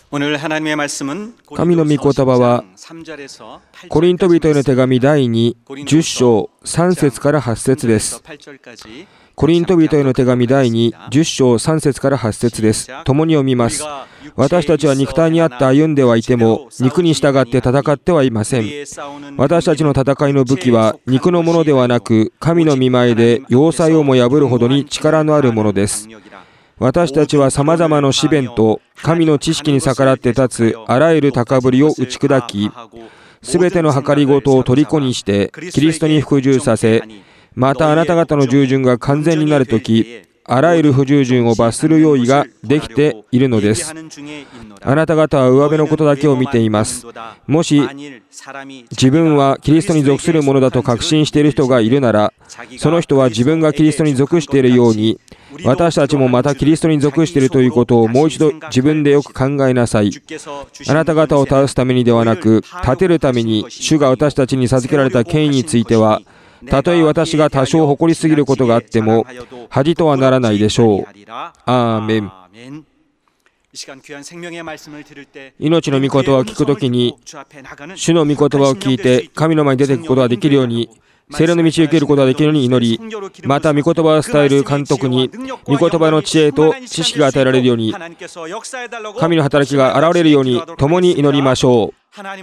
神の御言葉はコリント人への手紙第2、10章3節から8節です。コリント人への手紙第2、10章3節から8節です。共に読みます。私たちは肉体にあって歩んではいても、肉に従って戦ってはいません。私たちの戦いの武器は肉のものではなく、神の御前で要塞をも破るほどに力のあるものです。私たちはさまざまな試練と神の知識に逆らって立つあらゆる高ぶりを打ち砕き、すべての計りごとを虜にしてキリストに服従させ、またあなた方の従順が完全になるとき、あらゆる不従順を罰する用意ができているのです。あなた方は上辺のことだけを見ています。もし自分はキリストに属するものだと確信している人がいるなら、その人は自分がキリストに属しているように、私たちもまたキリストに属しているということをもう一度自分でよく考えなさい。あなた方を倒すためにではなく、立てるために主が私たちに授けられた権威については、たとえ私が多少誇りすぎることがあっても恥とはならないでしょう。アーメン。命の御言葉を聞くときに、主の御言葉を聞いて神の前に出ていくことができるように、聖霊の道を受けることができるように祈り、また御言葉を伝える監督に御言葉の知恵と知識が与えられるように、神の働きが現れるように共に祈りましょう。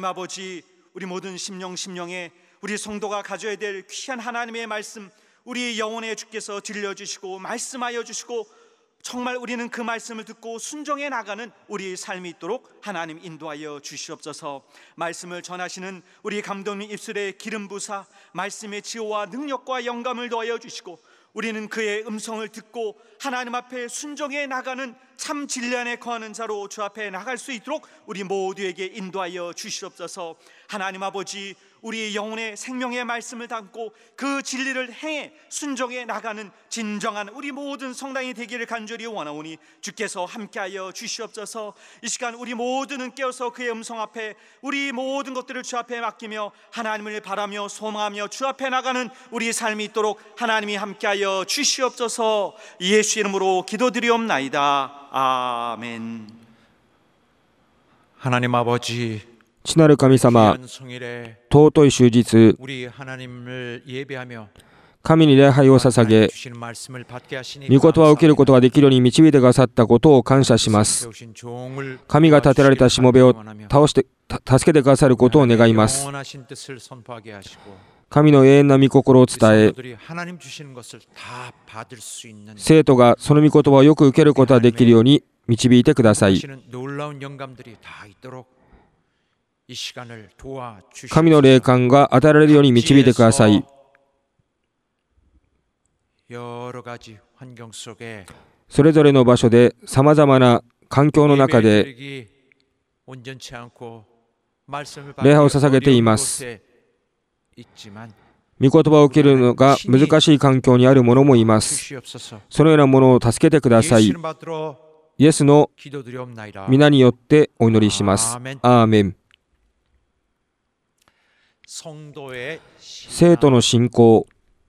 우리 성도가 가져야 될 귀한 하나님의 말씀, 우리 영혼에 주께서 들려주시고 말씀하여 주시고, 정말 우리는 그 말씀을 듣고 순종해 나가는 우리 삶이 있도록 하나님 인도하여 주시옵소서. 말씀을 전하시는 우리 감독님 입술에 기름 부사 말씀의 지혜와 능력과 영감을 더하여 주시고, 우리는 그의 음성을 듣고 하나님 앞에 순종해 나가는 참 진리 안에 거하는 자로 주 앞에 나갈 수 있도록 우리 모두에게 인도하여 주시옵소서. 하나님 아버지, 우리 영혼의 생명의 말씀을 담고 그 진리를 행해 순종해 나가는 진정한 우리 모든 성당이 되기를 간절히 원하오니 주께서 함께하여 주시옵소서. 이 시간 우리 모두는 깨어서 그의 음성 앞에 우리 모든 것들을 주 앞에 맡기며 하나님을 바라며 소망하며 주 앞에 나가는 우리 삶이 있도록 하나님이 함께하여 주시옵소서. 예수 이름으로 기도드리옵나이다. 아멘. 하나님 아버지, 父なる神様、尊い終日、神に礼拝を捧げ、御言葉を受けることができるように導いてくださったことを感謝します。神が立てられたしもべを倒して助けてくださることを願います。神の永遠な御心を伝え、生徒がその御言葉をよく受けることができるように導いてください。神の霊感が与えられるように導いてください。それぞれの場所でさまざまな環境の中で礼拝を捧げています。御言葉を受けるのが難しい環境にある者もいます。そのようなものを助けてください。イエスの皆によってお祈りします。アーメン。生徒の信仰、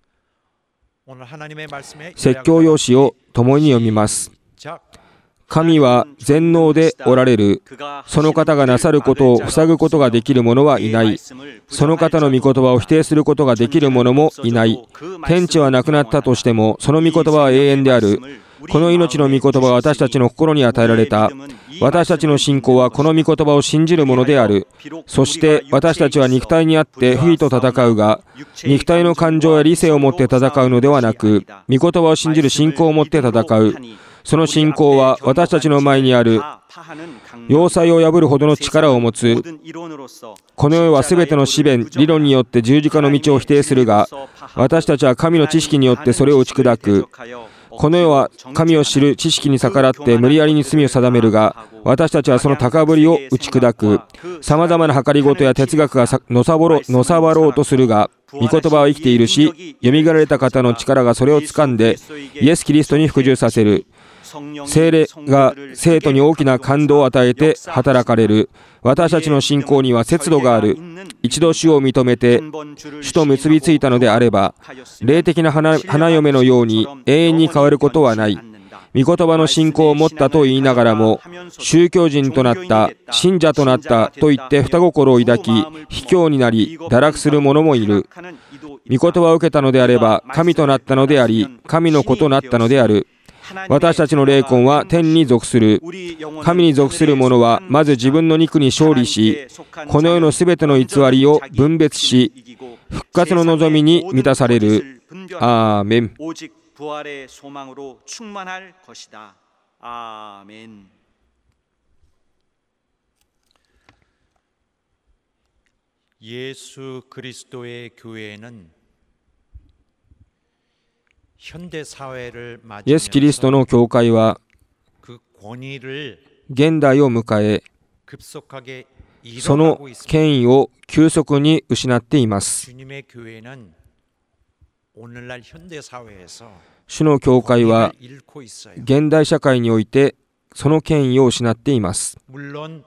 説教用紙を共に読みます。神は全能でおられる。その方がなさることを塞ぐことができる者はいない。その方の御言葉を否定することができる者もいない。天地はなくなったとしても、その御言葉は永遠である。この命の御言葉は私たちの心に与えられた。私たちの信仰はこの御言葉を信じるものである。そして私たちは肉体にあって不義と戦うが、肉体の感情や理性を持って戦うのではなく、御言葉を信じる信仰を持って戦う。その信仰は私たちの前にある要塞を破るほどの力を持つ。この世はすべての試練、理論によって十字架の道を否定するが、私たちは神の知識によってそれを打ち砕く。この世は神を知る知識に逆らって無理やりに罪を定めるが、私たちはその高ぶりを打ち砕く。さまざまな計りごとや哲学がのさばろうとするが、御言葉は生きているし、よみがえられた方の力がそれを掴んでイエス・キリストに服従させる。聖霊が生徒に大きな感動を与えて働かれる。私たちの信仰には節度がある。一度主を認めて主と結びついたのであれば、霊的な花嫁のように永遠に変わることはない。 御言葉の信仰を持ったと言いながらも、宗教人となった、信者となったと言って二心を抱き、卑怯になり、堕落する者もいる。御言葉を受けたのであれば、神となったのであり、神の子となったのである。私たちの霊魂は天に属する。神に属する者は、まず自分の肉に勝利し、この世のすべての偽りを分別し、復活の望みに満たされる。アーメン。 예수 그리스도의 교회는 현대 사회를 イエス・キリストの教会は 그 권위를 現代を迎え、 급속하게 その 잃어가고 있습니다. 権威を急速に失っています。 주님의 교회는 오늘날 현대 사회에서 主の教会は 권위를 잃고 있어요. 現代社会においてその権威を失っています。 물론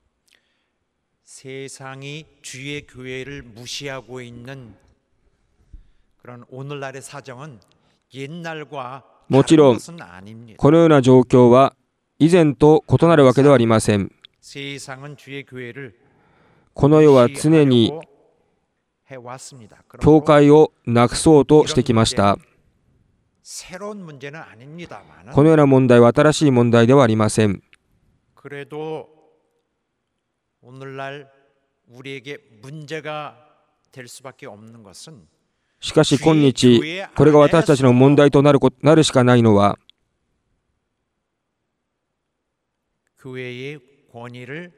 세상이 주의 교회를 무시하고 있는 그런 오늘날의 사정은 옛날과 もちろん 다른 것은 아닙니다. このような状況は以前と異なるわけではありません。 세상은 주의 교회를 この世は常に 무시하려고 해왔습니다. 教 그러므로 会をなくそうとしてきました。 새로운 문제는 아닙니다만 このような問題は新しい問題ではありません。 그래도 오늘날 우리에게 문제가 될 수밖에 없는 것은 しかし今日、これが私たちの問題となるしかないのは、 교회의 권위를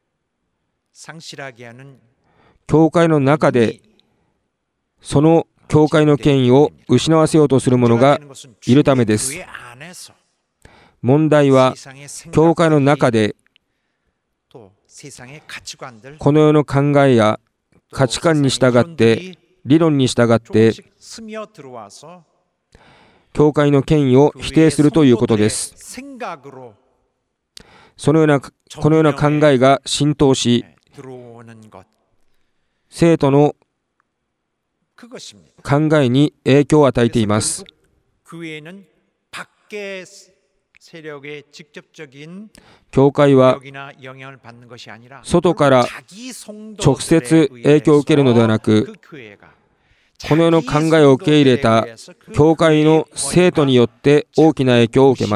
상실하게 하는 教会の中でその教会の権威を失わせようとする者がいるためです。 교회 안에서 問題は 세상의 教会の 생각들이 中で 또 세상의 가치관들 この世の考えや価値観に従って理論に従って 조금씩 스며 들어와서 教会の権威を否定するということです。 생각으로 このような考えが浸透し、 들어오는 것 生徒の 그것입니다. 考えに影響を与えています。 교회는 밖의 세력의 직접적인 教会は 영향이나 영향을 받는 것이 아니라 外から直接影響を受けるのではなく、この世の考えを受け入れた教会の生徒によって大きな影響を受けます。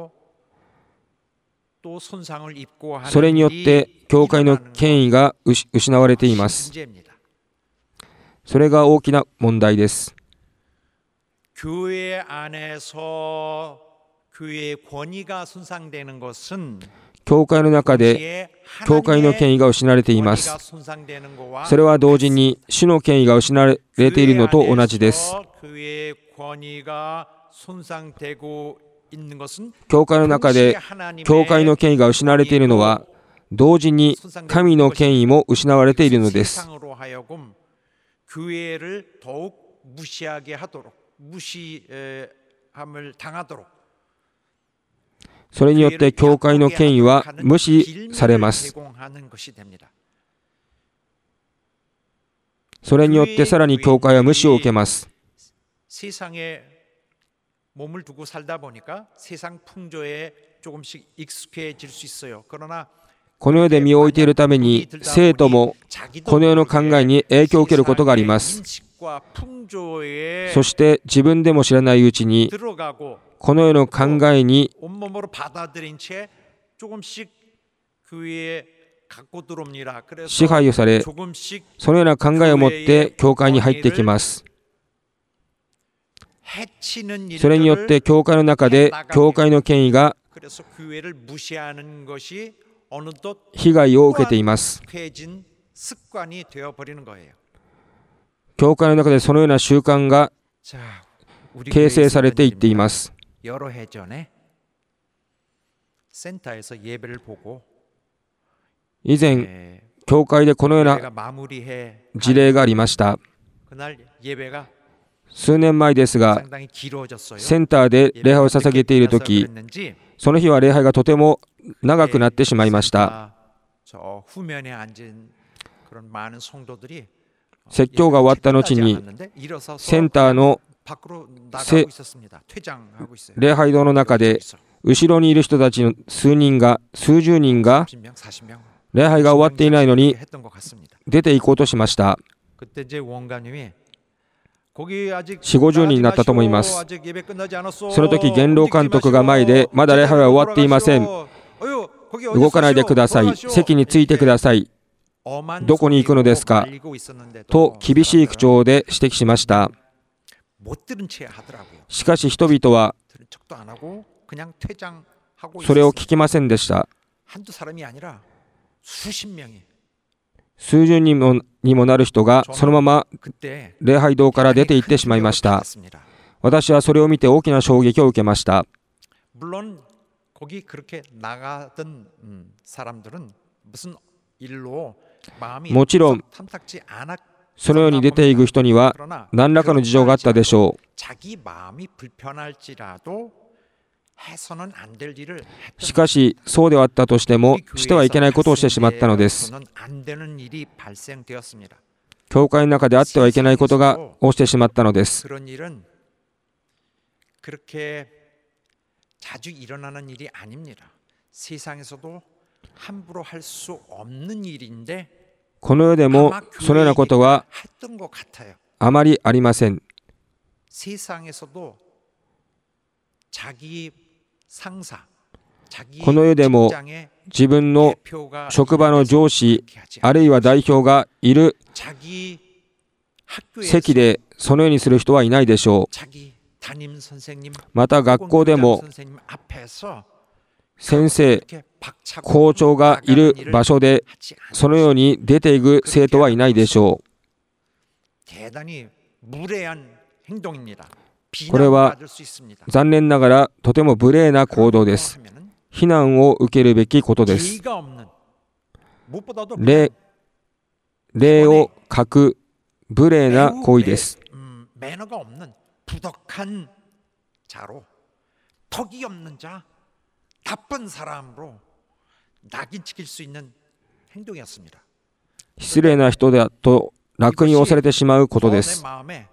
それによって教会の権威が失われています。それが大きな問題です。 교회 안에서 교회의 권위가 손상되는 것은 教会の中で教会の権威が失われています。それは同時に主の権威が失われているのと同じです。教会の中で教会の権威が失われているのは同時に神の権威も失われているのです。 교회를 더욱 무시하게 하도록 무시함을 당하도록 それによって教会の権威は無視されます。それによってさらに教会は無視を受けます。 세상에 몸을 두고 살다 보니까 세상 풍조에 조금씩 익숙해질 수 있어요. 그러나 この世で身を置いているために生徒もこの世の考えに影響を受けることがあります。そして自分でも知らないうちにこの世の考えに支配をされ、そのような考えを持って教会に入ってきます。それによって教会の中で教会の権威が被害を受けています。教会の中でそのような習慣が形成されていっています。以前、教会でこのような事例がありました。数年前ですが、センターで礼拝を捧げているとき、その日は礼拝がとても長くなってしまいました。説教が終わった後にセンターの礼拝堂の中で後ろにいる人たちの数十人が礼拝が終わっていないのに出て行こうとしました。4、50人になったと思います。その時元老監督が前で、まだ礼拝は終わっていません、動かないでください、席についてください、どこに行くのですかと厳しい口調で指摘しました。しかし人々はそれを聞きませんでした。数十人にもなる人がそのまま礼拝堂から出て行ってしまいました。私はそれを見て大きな衝撃を受けました。もちろんそのように出ていく人には何らかの事情があったでしょう。しかしそうではあったとしてもしてはいけないことをしてしまったのです。教会の中であってはいけないことをしてしまったのです。この世でもそのようなことはあまりありません。この世でも自分の職場の上司あるいは代表がいる席でそのようにする人はいないでしょう。また学校でも先生、校長がいる場所でそのように出ていく生徒はいないでしょう。これは残念ながらとても無礼な行動です。非難を受けるべきことです。礼を欠く無礼な行為です。失礼な人だと楽に押されてしまうことです。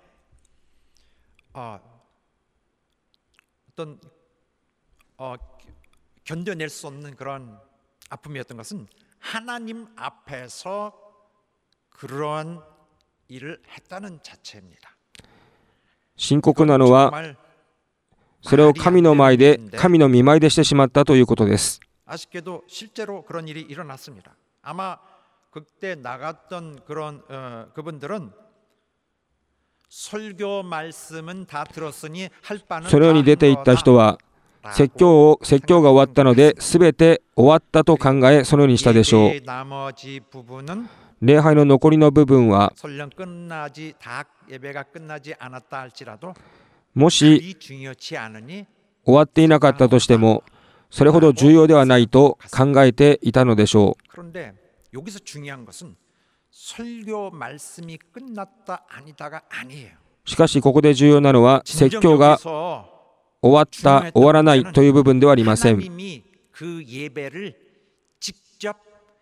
견뎌낼 수 없는 그런 아픔이었던 것은 하나님 앞에서 그러한 일을 했다는 자체입니다. 深刻なのはそれを神の前で神の御前でしてしまったということです。 아쉽게도 실제로 그런 일이 일어났습니다. 아마 그때 나갔던 그런 그분들은 설교 말씀은 다 들었으니 할 바는 そのように出て行った人は説教が終わったので全て終わったと考えそのようにしたでしょう。礼拝の残りの部分はもし終わっていなかったとしてもそれほど重要ではないと考えていたのでしょう。 여기서 중요한 것은 설교 말씀이 끝났다 아니다가 아니에요. しかしここで重要なのは説教が終わった終わらないという部分ではありません。 하나님이 그 예배를 직접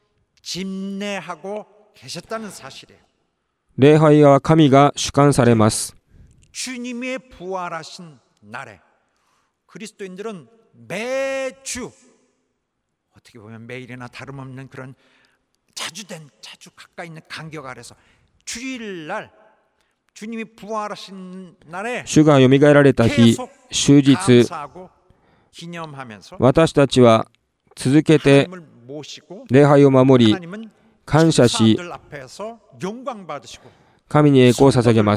집례하고 계셨다는 사실이에요. 礼拝は神が主管されます。 주님의 부활하신 날에 그리스도인들은 매주 어떻게 보면 매일이나 다름없는 그런 자주 가까이 있는 간격 아래서 주일날 주님이 부활하신 날에 主がよみがえられた日、終日、私たちは続けて礼拝を守り、感謝し、神に栄光を捧げます。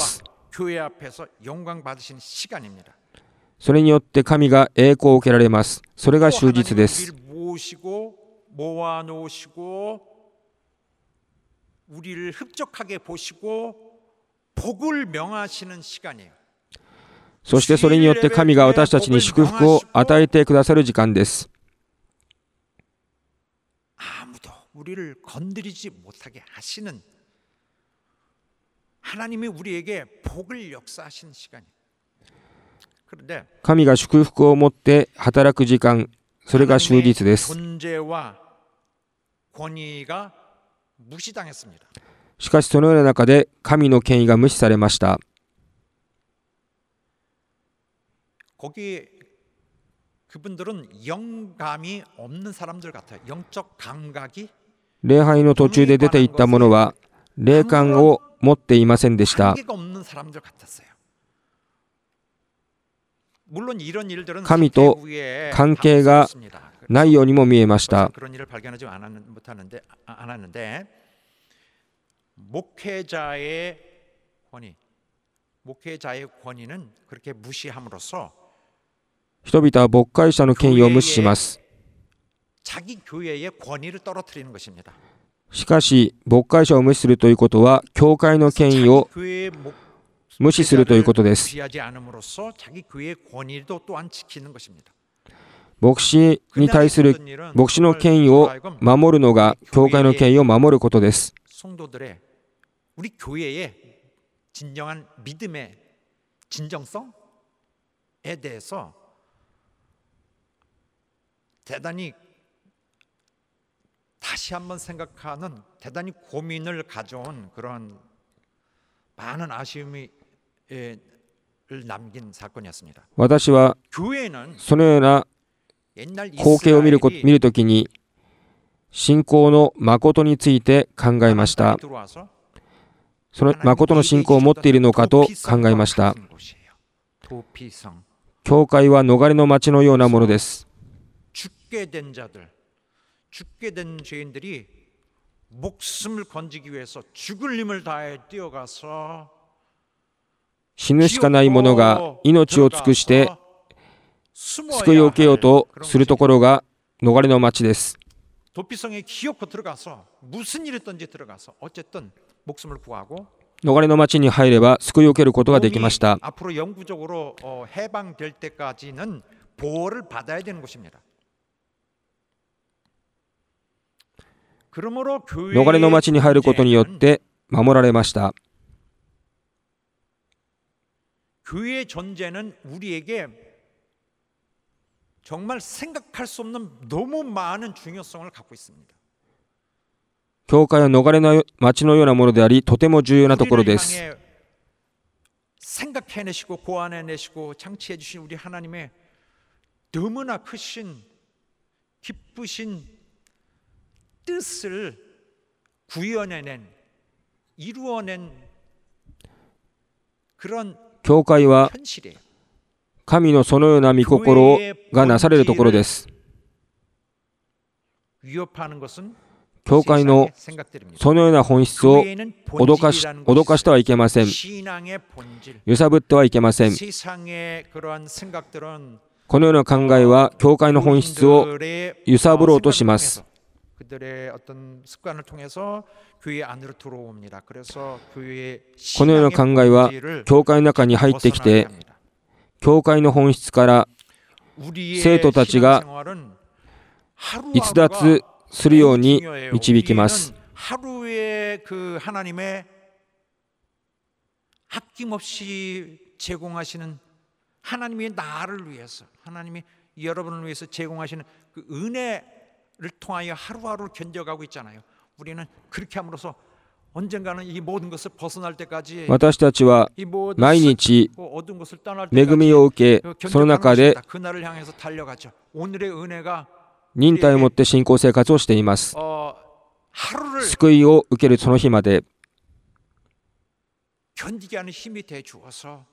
それによって神が栄光を受けられます。それが終日です。 우리를 흡족하게 보시고 복을 명하시는 시간이에요. そしてそれによって神が私たちに祝福を与えてくださる時間です。 아무도 우리를 건드리지 못하게 하시는 하나님이 우리에게 복을 역사하시는 시간이에요. 그런데 神が祝福を持って働く時間、それが終日です。 존재와 권위가 무시당했습니다. しかしそのような中で神の権威が無視されました。 거기 그분들은 영감이 없는 사람들 같아요. 영적 감각이 礼拝の途中で出ていった者は霊感を持っていませんでした。 관계가 없는 사람들 같았어요. 물론 이런 일들은 神と関係がないようにも見えました。 그런 일을 발견하지 않았는데 목회자의 권위는 그렇게 무시함으로써 人々は牧会者の権威を無視します。 자기 교회의 권위를 떨어뜨리는 것입니다. しかし、牧会者を無視するということは、教会の権威を無視するということです。 무시하지 않음으로써 자기 교회의 권위도 또한 지키는 것입니다. 牧師に対する牧師の権威を守るのが教会の権威を守ることです。 성도들의 우리 교회의 진정한 믿음의 진정성에 대해서 대단히 다시 한번 생각하는 대단히 고민을 가져온 그런 많은 아쉬움을 남긴 사건이었습니다. 私は 교회는 そのような 옛날 光景を見る 이스라엘이 ときに信仰の誠について考えました。 들어와서 その誠の信仰を持っているのかと考えました。 도피성 教会は逃れの町のようなものです。 죽게 된 자들, 죽게 된 죄인들이 목숨을 건지기 위해서 죽을 힘을 다해 뛰어가서 死ぬしかない者が命を尽くして救いを受けようとするところが逃れの町です。 도피성에 기어코 들어가서 무슨 일이 있든지 들어가서 어쨌든 목숨을 구하고 逃れの町に入れば救いを受けることができました。 앞으로 영구적으로 해방될 때까지는 보호를 받아야 되는 것입니다. 逃れの町に入ることによって守られました。 교회의 존재는 우리에게 정말 생각할 수 없는 너무 많은 중요성을 갖고 있습니다. 教会は逃れの町のようなものであり、とても重要なところです。 생각해내시고 고안해내시고 창치해 주신 우리 하나님의 너무나 크신 기쁘신 뜻을 구현해낸 이루어낸 그런 教会は 현실이에요. 神のそのような御心がなされるところです。 위협하는 것은 教会の 세상의 생각들입니다. そのような本質を 교회는 脅かしてはいけません。 신앙의 본질, 揺さぶってはいけません。 세상의 그러한 생각들은 このような考えは教会の本質を 교인들의 揺さぶろうとします。 그들의 어떤 습관을 통해서 교회 안으로 들어옵니다. 그래서 교회의 このような考えは教会の中に入ってきて、教会の本質から生徒たちが逸脱するように導きます。 하루에 그 하나님의 아낌없이 제공하시는 하나님이 나를 위해서, 하나님이 여러분을 위해서 제공하시는 그 은혜를 통하여 하루하루를 견뎌가고 있잖아요. 우리는 그렇게 함으로써 언젠가는 이 모든 것을 벗어날 때까지 私たちは 이 모든 毎日 어두운 것을 떠날 恵み 때까지 を受け、その中で 그날을 향해서 달려가죠. 오늘의 은혜가 忍耐を持って信仰生活をしています。 하루를 救いを受けるその日まで 견디게 하는 힘이 돼 주어서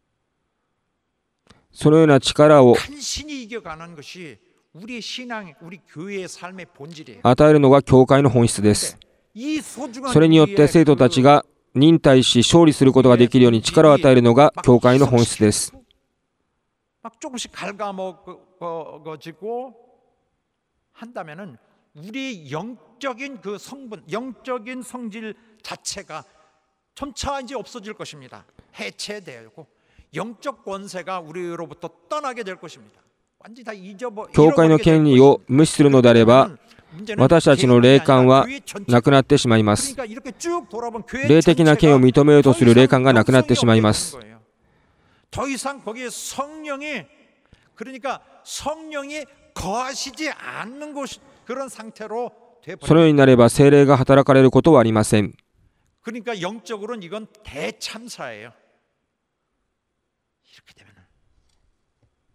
そのような力を 간신히 이겨가는 것이 우리의 신앙, 우리 교회의 삶의 본질이에요. 与えるのが教会の本質です。 이 소중한 それによって生徒たちが忍耐し勝利することができるように力を与えるのが教会の本質です。 막 조금씩 갉아먹어지고 한다면은 우리 영적인 그 성분, 영적인 성질 자체가 점차 이제 없어질 것입니다. 해체되고 영적 권세가 우리로부터 떠나게 될 것입니다. 완전히 다 잊어버. 教会の権威を無視するのであれば、私たちの霊感はなくなってしまいます。霊的な権威を認めようとする霊感がなくなってしまいます。 더 이상 거기에 성령이, 그러니까 성령이 거하시지 않는 곳, 그런 상태로 そのようになれば聖霊が働かれることはありません。 그러니까 영적으로는 이건 대참사예요. 이렇게 되면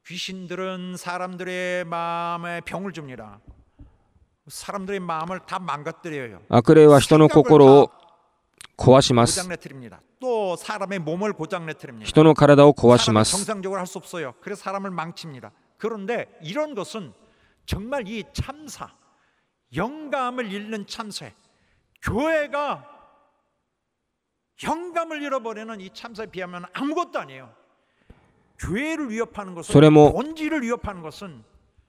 귀신들은 사람들의 마음에 병을 줍니다. 사람들의 마음을 다 망가뜨려요. 悪霊は人の心を壊します。 고장내트립니다. 또 사람의 몸을 고장내트립니다. 人の体を壊しま 사람이 す。 정상적으로 할 수 없어요. 그래서 사람을 망칩니다. 그런데 이런 것은 정말 이 참사, 영감을 잃는 참사에 교회가 영감을 잃어버리는 이 참사에 비하면 아무것도 아니에요. 교회를 위협하는 것은, それも 본질을 위협하는 것은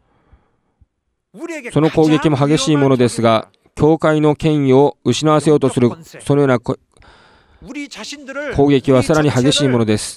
우리에게 その攻撃も激しいものですが、教会の権威を失わせようとするそのような 우리 자신들을 攻撃はさらに激しいものです。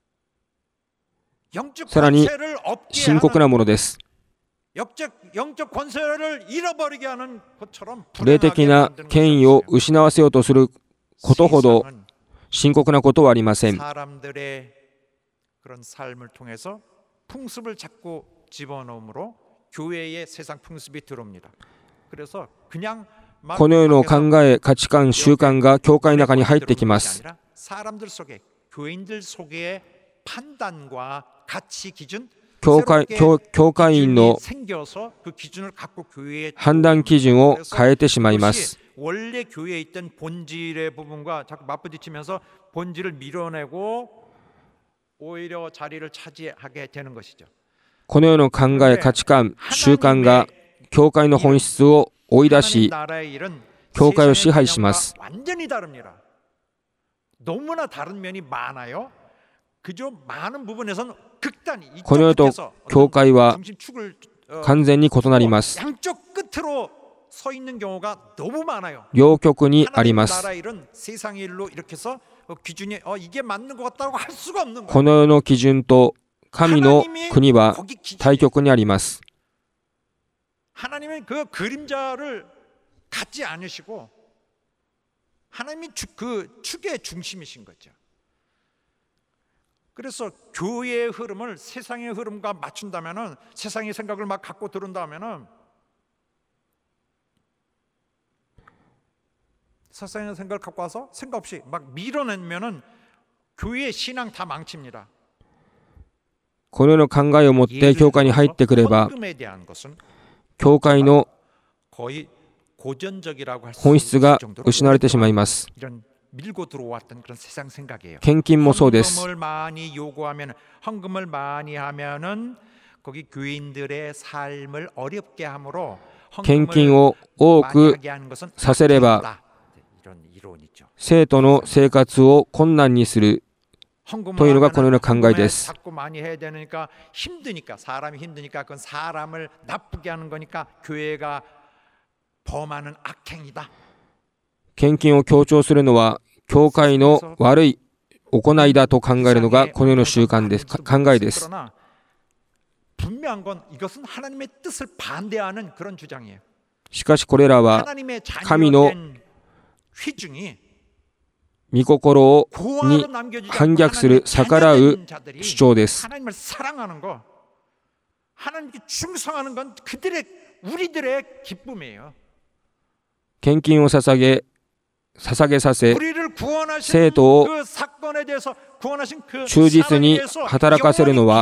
영적 さらに 권세를 얻게 深刻 하는 なものです。 영적 권세를 잃어버리게 하는 것처럼 霊的な権威を失わせようとすることほど深刻なことはありません。 사람들의 그런 삶을 통해서 풍습을 자꾸 집어넣음으로 교회의 세상 풍습이 들어옵니다. 그래서 그냥 この世の考え、価値観、習慣が教会の中に入ってきます。 사람들 속에, 교인들 속에 판단과 가치 기준, 教会員の 생겨서 그 기준을 갖고 교회에 判断基準を変えてしまいます。 원래 교회에 있던 본질의 부분과 자꾸 맞부딪히면서 본질을 밀어내고 오히려 자리를 차지하게 되는 것이죠. この世の考え、価値観、習慣が教会の本質を追い出し、 教会を支配します。 완전히 다릅니다. 너무나 다른 면이 많아요. 그저 많은 부분에서는 극단이 この世と教会は完全に異なります。 양쪽 끝으로 서 있는 경우가 너무 많아요. 両極にあります。 나라 일은 세상의 일로 이렇게 해서 기준이 이게 맞는 것 같다고 할 수가 없는 거예요. この世の基準と神の国は対極にあります。 하나님은 그 그림자를 갖지 않으시고 하나님이 그 축의 중심이신 거죠. 그래서 교회의 흐름을 세상의 흐름과 맞춘다면은, 세상의 생각을 막 갖고 들은다면은 세상의 생각을 갖고 와서 생각 없이 막 밀어내면은 교회의 신앙 다 망칩니다. この世の考えを持って教会に入ってくれば、教会の本質が失われてしまいます。 献金もそうです。 헌금을 많이 하면은 거기 교인들의 삶을 어렵게 함으로 献金を多くさせれば生徒の生活を困難にするというのがこのような考えです。 많이 해야 되니까 힘드니까, 사람이 힘드니까 그건 사람을 나쁘게 하는 거니까 교회가 범하는 악행이다. 献金を強調するのは教会の悪い行いだと考えるのがこの世の習慣です。考えです。 분명한 건 이것은 하나님의 뜻을 반대하는 그런 주장이에요. しかしこれらは神の 휘중이 御心に反逆する逆らう主張です。 하나님을 사랑하는 거, 하나님께 충성하는 건 우리들의 기쁨이에요. 献金を捧げさせ生徒を忠実に働かせるのは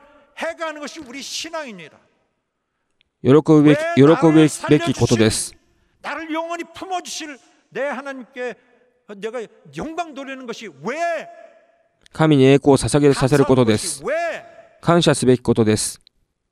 喜ぶべきことです。 나를 영원히 품어주실 내 하나님께 내가 영광 돌리는 것이 왜 神に栄光を捧げさせることです。感謝すべきことです。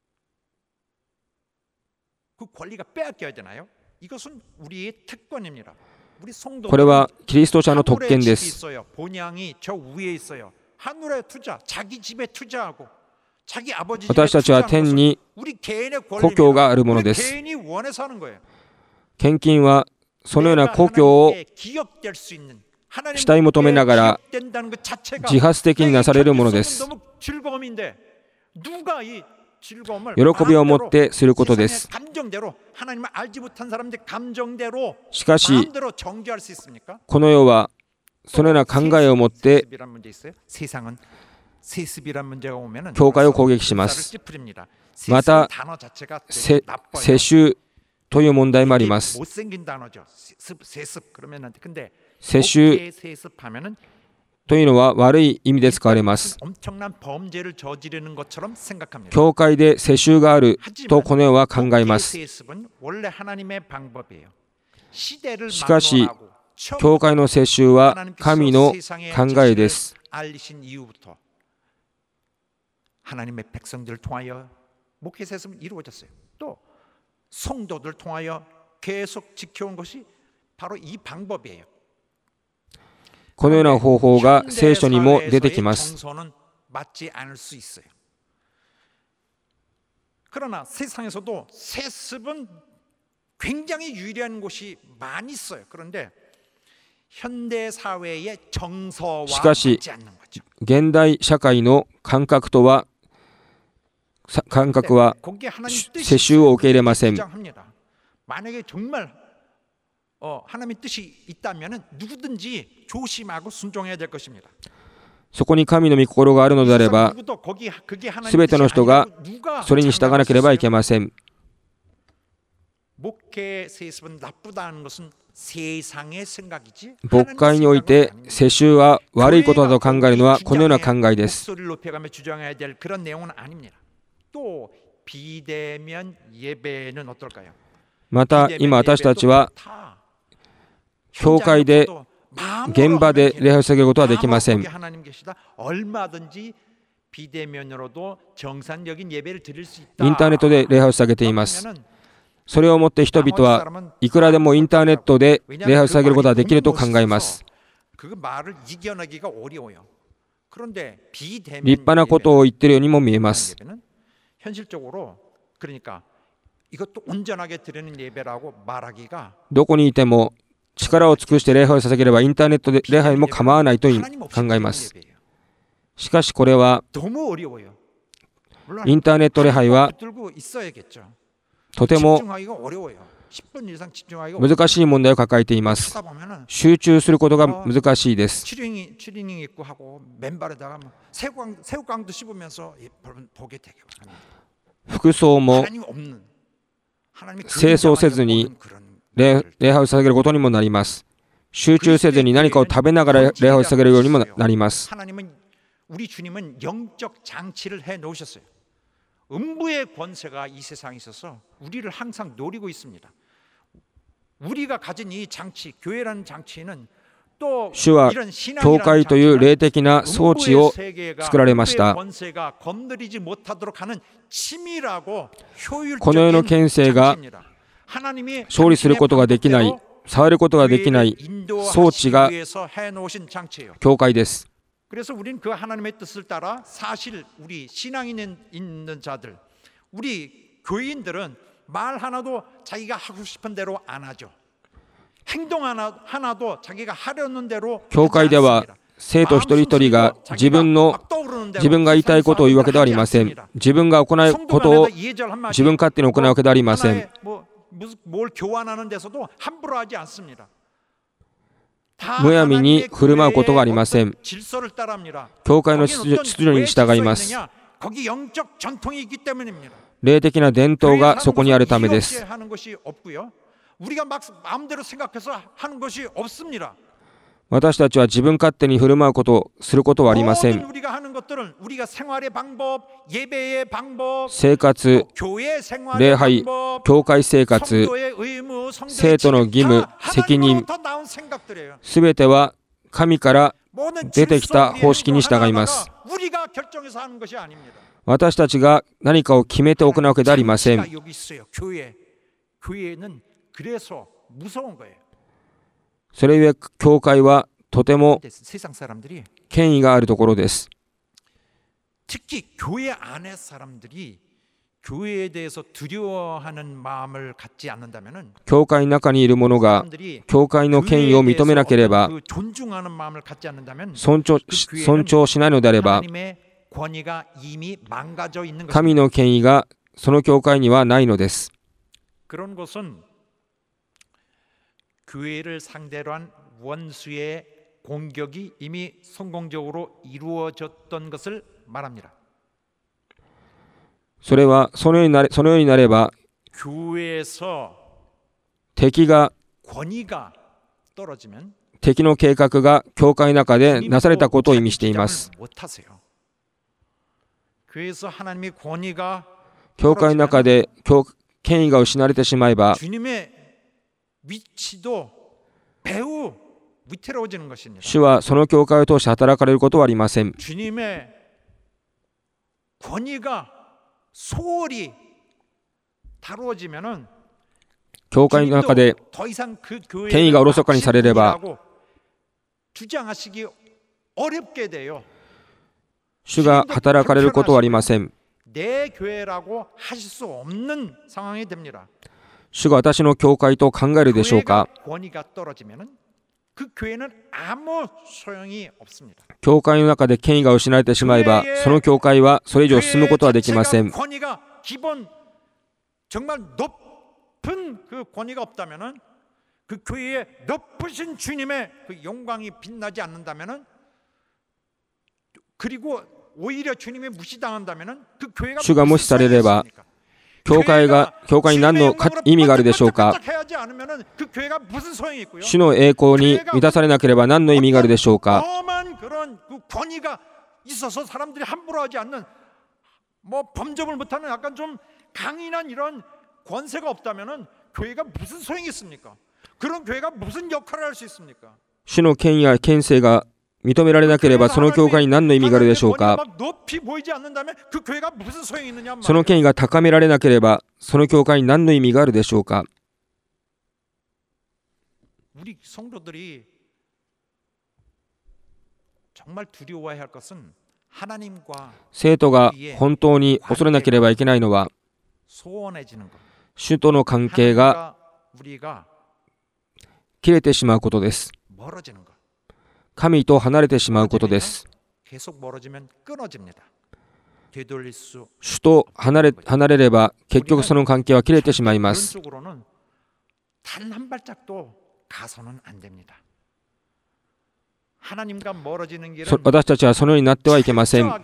그 권리가 빼앗겨야 되나요? 이것은 우리의 특권입니다. 우리 これはキリスト者の特権です。 본향이 저 위에 있어요. 하늘에 투자, 자기 집에 투자하고 자기 아버지 집에 私たちは天に 우리 개인의 故郷があるものです。 개인이 원해서 하는 거예요. 献金はそのような故郷を慕い求めながら自発的になされるものです。喜びを持ってすることです。しかし、この世はそのような考えを持って教会を攻撃します。また、世襲という問題もあります。世襲というのは悪い意味で使われます。 엄청난 범죄를 저지르는 것처럼 생각합니다. 教会で世襲があるとこの世は考えます。 세습은 원래 하나님의 방법이에요. 시대를 しかし 막론하고 教会の世襲は 하나님께서 神の 세상의 考えです。 알리신 이후부터 하나님의 백성들을 통하여 목회 세습은 이루어졌어요. 또 성도들 통하여 계속 지켜온 것이 바로 이 방법이에요. このような方法が聖書にも出てきます。 정서는 맞지 않을 수 있어요. 그러나 세상에서도 세습은 굉장히 유리한 곳이 많이 있어요. 그런데 현대 사회의 정서와 しかし 맞지 않는 거죠. 現代社会の感覚は 거기에 하나님 世襲を受け入れません。 주장합니다. 만약에 정말 하나님의 뜻이 있다면 누구든지 조심하고 순종해야 될 것입니다. そこに神の御心があるのであれば、すべての人がそれに従わなければいけません。 목회 세습은 나쁘다는 것은 세상의 생각이지. 牧会において世襲は悪いことだと考えるのはこのような考えです。 목소리를 높여가며 주장해야 될 그런 내용은 아닙니다. 또 비대면 예배는 어떨까요? また今私たちは教会で現場で礼拝を捧げることはできません。 얼마든지 비대면으로도 정상적인 예배를 드릴 수 있다. インターネットで礼拝を捧げています。それをもって人々はいくらでもインターネットで礼拝を捧げることができると考えます。 그 말을 이겨내기가 어려워요. 그런데 立派なことを言っているようにも見えます。 현실적으로 그러니까 이것도 온전하게 드리는 예배라고 말하기가 どこにいても力を尽くして礼拝を捧げればインターネットで礼拝も構わないと考えます。しかしこれは 너무 어려워요. インターネット礼拝は 붙들고 있어야겠죠. とても 집중하기가 어려워요. 10분 이상 집중하기가 難しい問題を抱えています。 하다 보면은 集中することが難しいです。 추리닝 입고 하고 맨발에다가 뭐 새우깡도 씹으면서 보게 되게 합니다. 服装も 하나님 없는 하나님이 清掃せずに礼拝を捧げることにもなります。集中せずに何かを食べながら礼拝を捧げるようにもなります。 하나님은 우리 주님은 영적 장치를 해 놓으셨어요. 음부의 권세가 이 세상에 있어서 우리를 항상 노리고 있습니다. 우리가 가진 이 장치, 교회라는 장치는 또 主は教会という霊的な装置を作られました。この世の権勢が勝利することができない、触ることができない装置が教会です。 그래서 우리는 그 하나님의 뜻을 따라 사실 우리 신앙 있는 자들, 우리 교인들은 말 하나도 자기가 하고 싶은 대로 안 하죠. 행동 하나도 자기가 하려는 대로 教会では生徒一人一人が自分が言いたいことを言うわけではありません。自分が行うことを自分勝手に行うわけではありません。 뭘 교환하는 데서도 함부로 하지 않습니다. むやみに振る舞うことがありません。教会の秩序に従います。霊的な伝統がそこにあるためです。 私たちは自分勝手に振る舞うことをすることはありません。生活、礼拝、教会生活、生徒の義務、責任、すべては神から出てきた方式に従います。私たちが何かを決めて行うわけではありません。 それゆえ教会はとても権威があるところです。 특히 교회 안에 사람들이 교회에 대해서 두려워하는 마음을 갖지 않는다면은 教会の中にいる者が教会の権威を認めなければ、 존중하는 마음을 갖지 않는다면 尊重しないのであれば、 하나님의 권위가 이미 망가져 있는 것입니다. 神の権威がその教会にはないのです。 그런 것은 교회를 상대로 한 원수의 공격이 이미 성공적으로 이루어졌던 것을 말합니다. それはそのようになれば、 교회에서 敵が 권위가 떨어지면 敵の計画が教会の中でなされたことを意味しています。教会の中で権威が失われてしまえば、主はその教会を通して働かれることはありません。教会の中で権威がおろそかにされれば、主が働かれることはありません。主が私の教会と考えるでしょうか。教会の中で権威が失われてしまえば、その教会はそれ以上進むことはできません。主が無視されれば、教会に何の意味があるでしょうか。主の栄光に満たされなければ何の意味があるでしょうか。主の権威や権勢が認められなければその教会に何の意味があるでしょうか。その権威が高められなければその教会に何の意味があるでしょうか。生徒が本当に恐れなければいけないのは、主との関係が切れてしまうことです。神と離れてしまうことです。主と離れれば結局その関係は切れてしまいます。私たちはそのようになってはいけません。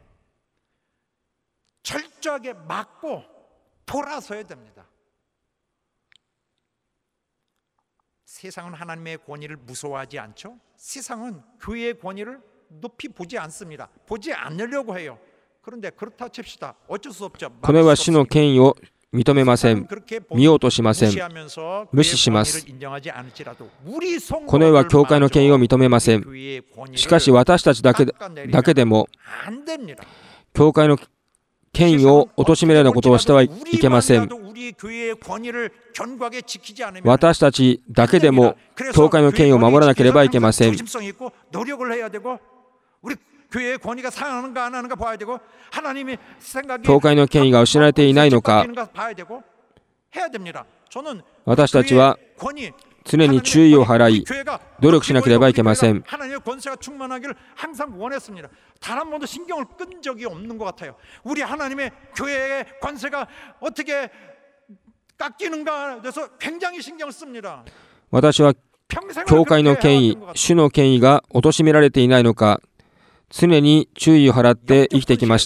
この世は主の権威を認めません。見ようとしません。無視します。この世は教会の権威を認めません。しかし私たちだけでも教会の権威を貶めるようなことをしてはいけません。私たちだけでも教会の権威を守らなければいけません。教会の権威が失われていないのか、私たちは常に注意を払い努力しなければいけません。私は教会の権威、主の権威が貶められていないのか常に注意を払って生きてきました。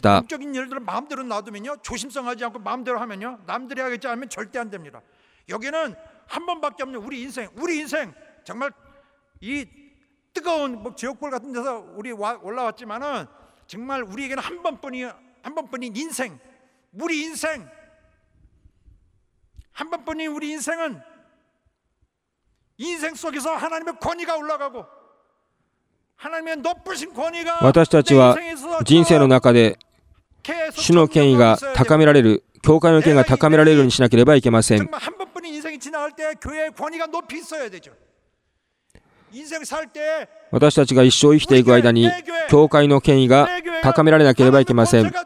私たちは人生の中で主の権威が高められる、教会の権威が高められるようにしなければいけません。私たちが一生生きていく間に教会の権威が高められなければいけません。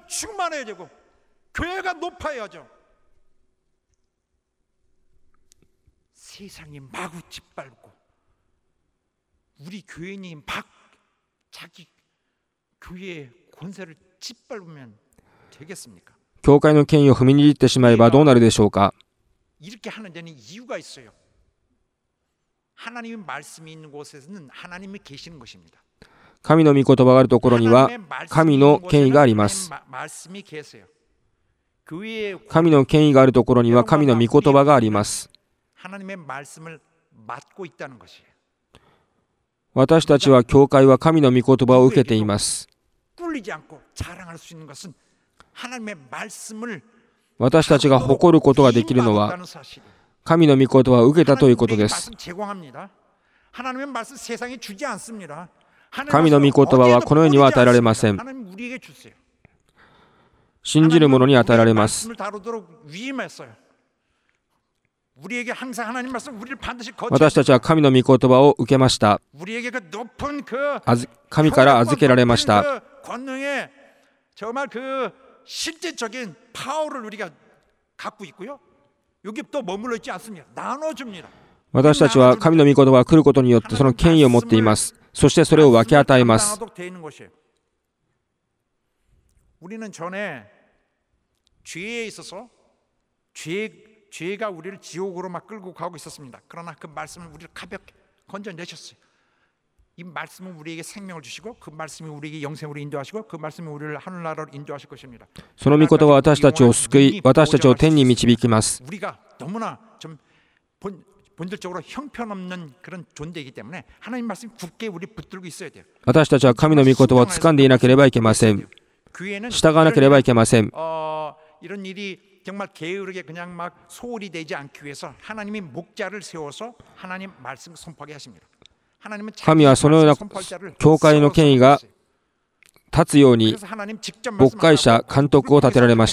教会の権威を踏み握ってしまえばどうなるでしょうか。神の御言葉があるところには神の権威があります。神の権威があるところには神の御言葉があります。 私たちは教会は神の御言葉を受けています。 꿀리지 않고 자랑할 수 있는 것은 하나님의 말씀을 私たちが誇ることができるのは 받았다는 사실이에요. 神の御言葉を受けたということで 하나님의 す。 말씀 제공합니다. 하나님의 말씀 세상에 주지 않습니다. 神の御言葉はこの世には与えられません。 하나님 우리에게 주세요. 信じる者に与えられます。 말씀을 다루도록 위임했어요. 우리에게 항상 하나님 말씀 우리를 반드시 私たちは神の御言葉を受けました。 우리에게 그 높은 그 神から預けられました。 그 권능의 정말 그 실제적인 파워를 우리가 갖고 있고요. 여기 또 머물러 있지 않습니다. 나눠줍니다. 私たちは神の御言葉が来ることによってその権威を持っています。そしてそれを分け与えます。 우리는 전에 죄에 있어서 죄가 우리를 지옥으로 막 끌고 가고 있었습니다. 그러나 그 말씀을 우리를 가볍게 건져내셨어요. 이 말씀은 우리에게 생명을 주시고 그 말씀이 우리에게 영생으로 인도하시고 그 말씀이 우리를 하늘나라로 인도하실 것입니다. その御言葉は私たちを救い、私たちを天に導きます。 우리가 너무나 좀 본질적으로 형편없는 그런 존재이기 때문에 하나님 말씀 굳게 우리 붙들고 있어야 돼요. 私たちは神の御言葉を掴んでいなければいけません。 従わなければいけません。 이런 일이 정말 게으르게 그냥 막 소홀히 되지 않기 위해서 하나님이 목자를 세워서 하나님 말씀 선포하게 하십니다. 神はそのような教会の権威が立つように牧会者、監督を立てられました。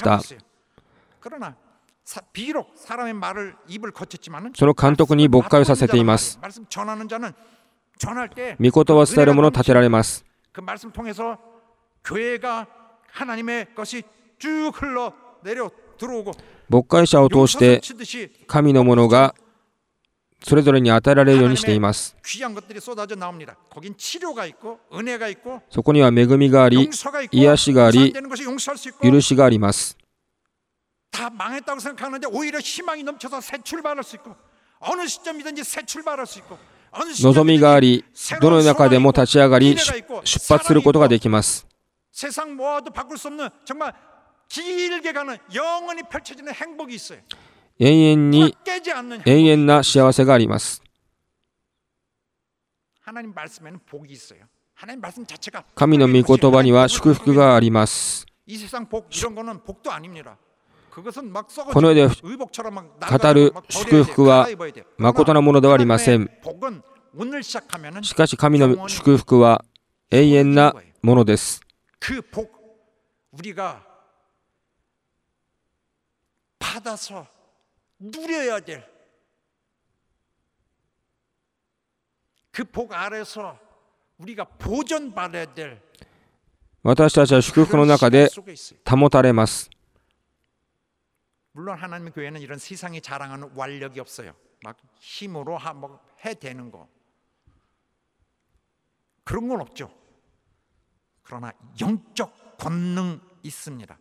その監督に牧会をさせています。御言葉を伝える者を立てられます。 牧会者を通して神のものがそれぞれに与えられるようにしています。そこには恵みがあり、癒しがあり、許しがあります。 望みがあり、どの中でも立ち上がり、出発することができます。 永遠な幸せがあります。 神の御言葉には祝福があります。 この世で語る祝福は誠なものではありません。しかし神の祝福は永遠なものです。 누려야 될 그 복 아래서 우리가 보존받아야 될 私たちは祝福の中で保たれます。 물론 하나님의 교회는 이런 세상이 자랑하는 완력이 없어요. 막 힘으로 막 해대는 거 그런 건 없죠. 그러나 영적 권능 있습니다.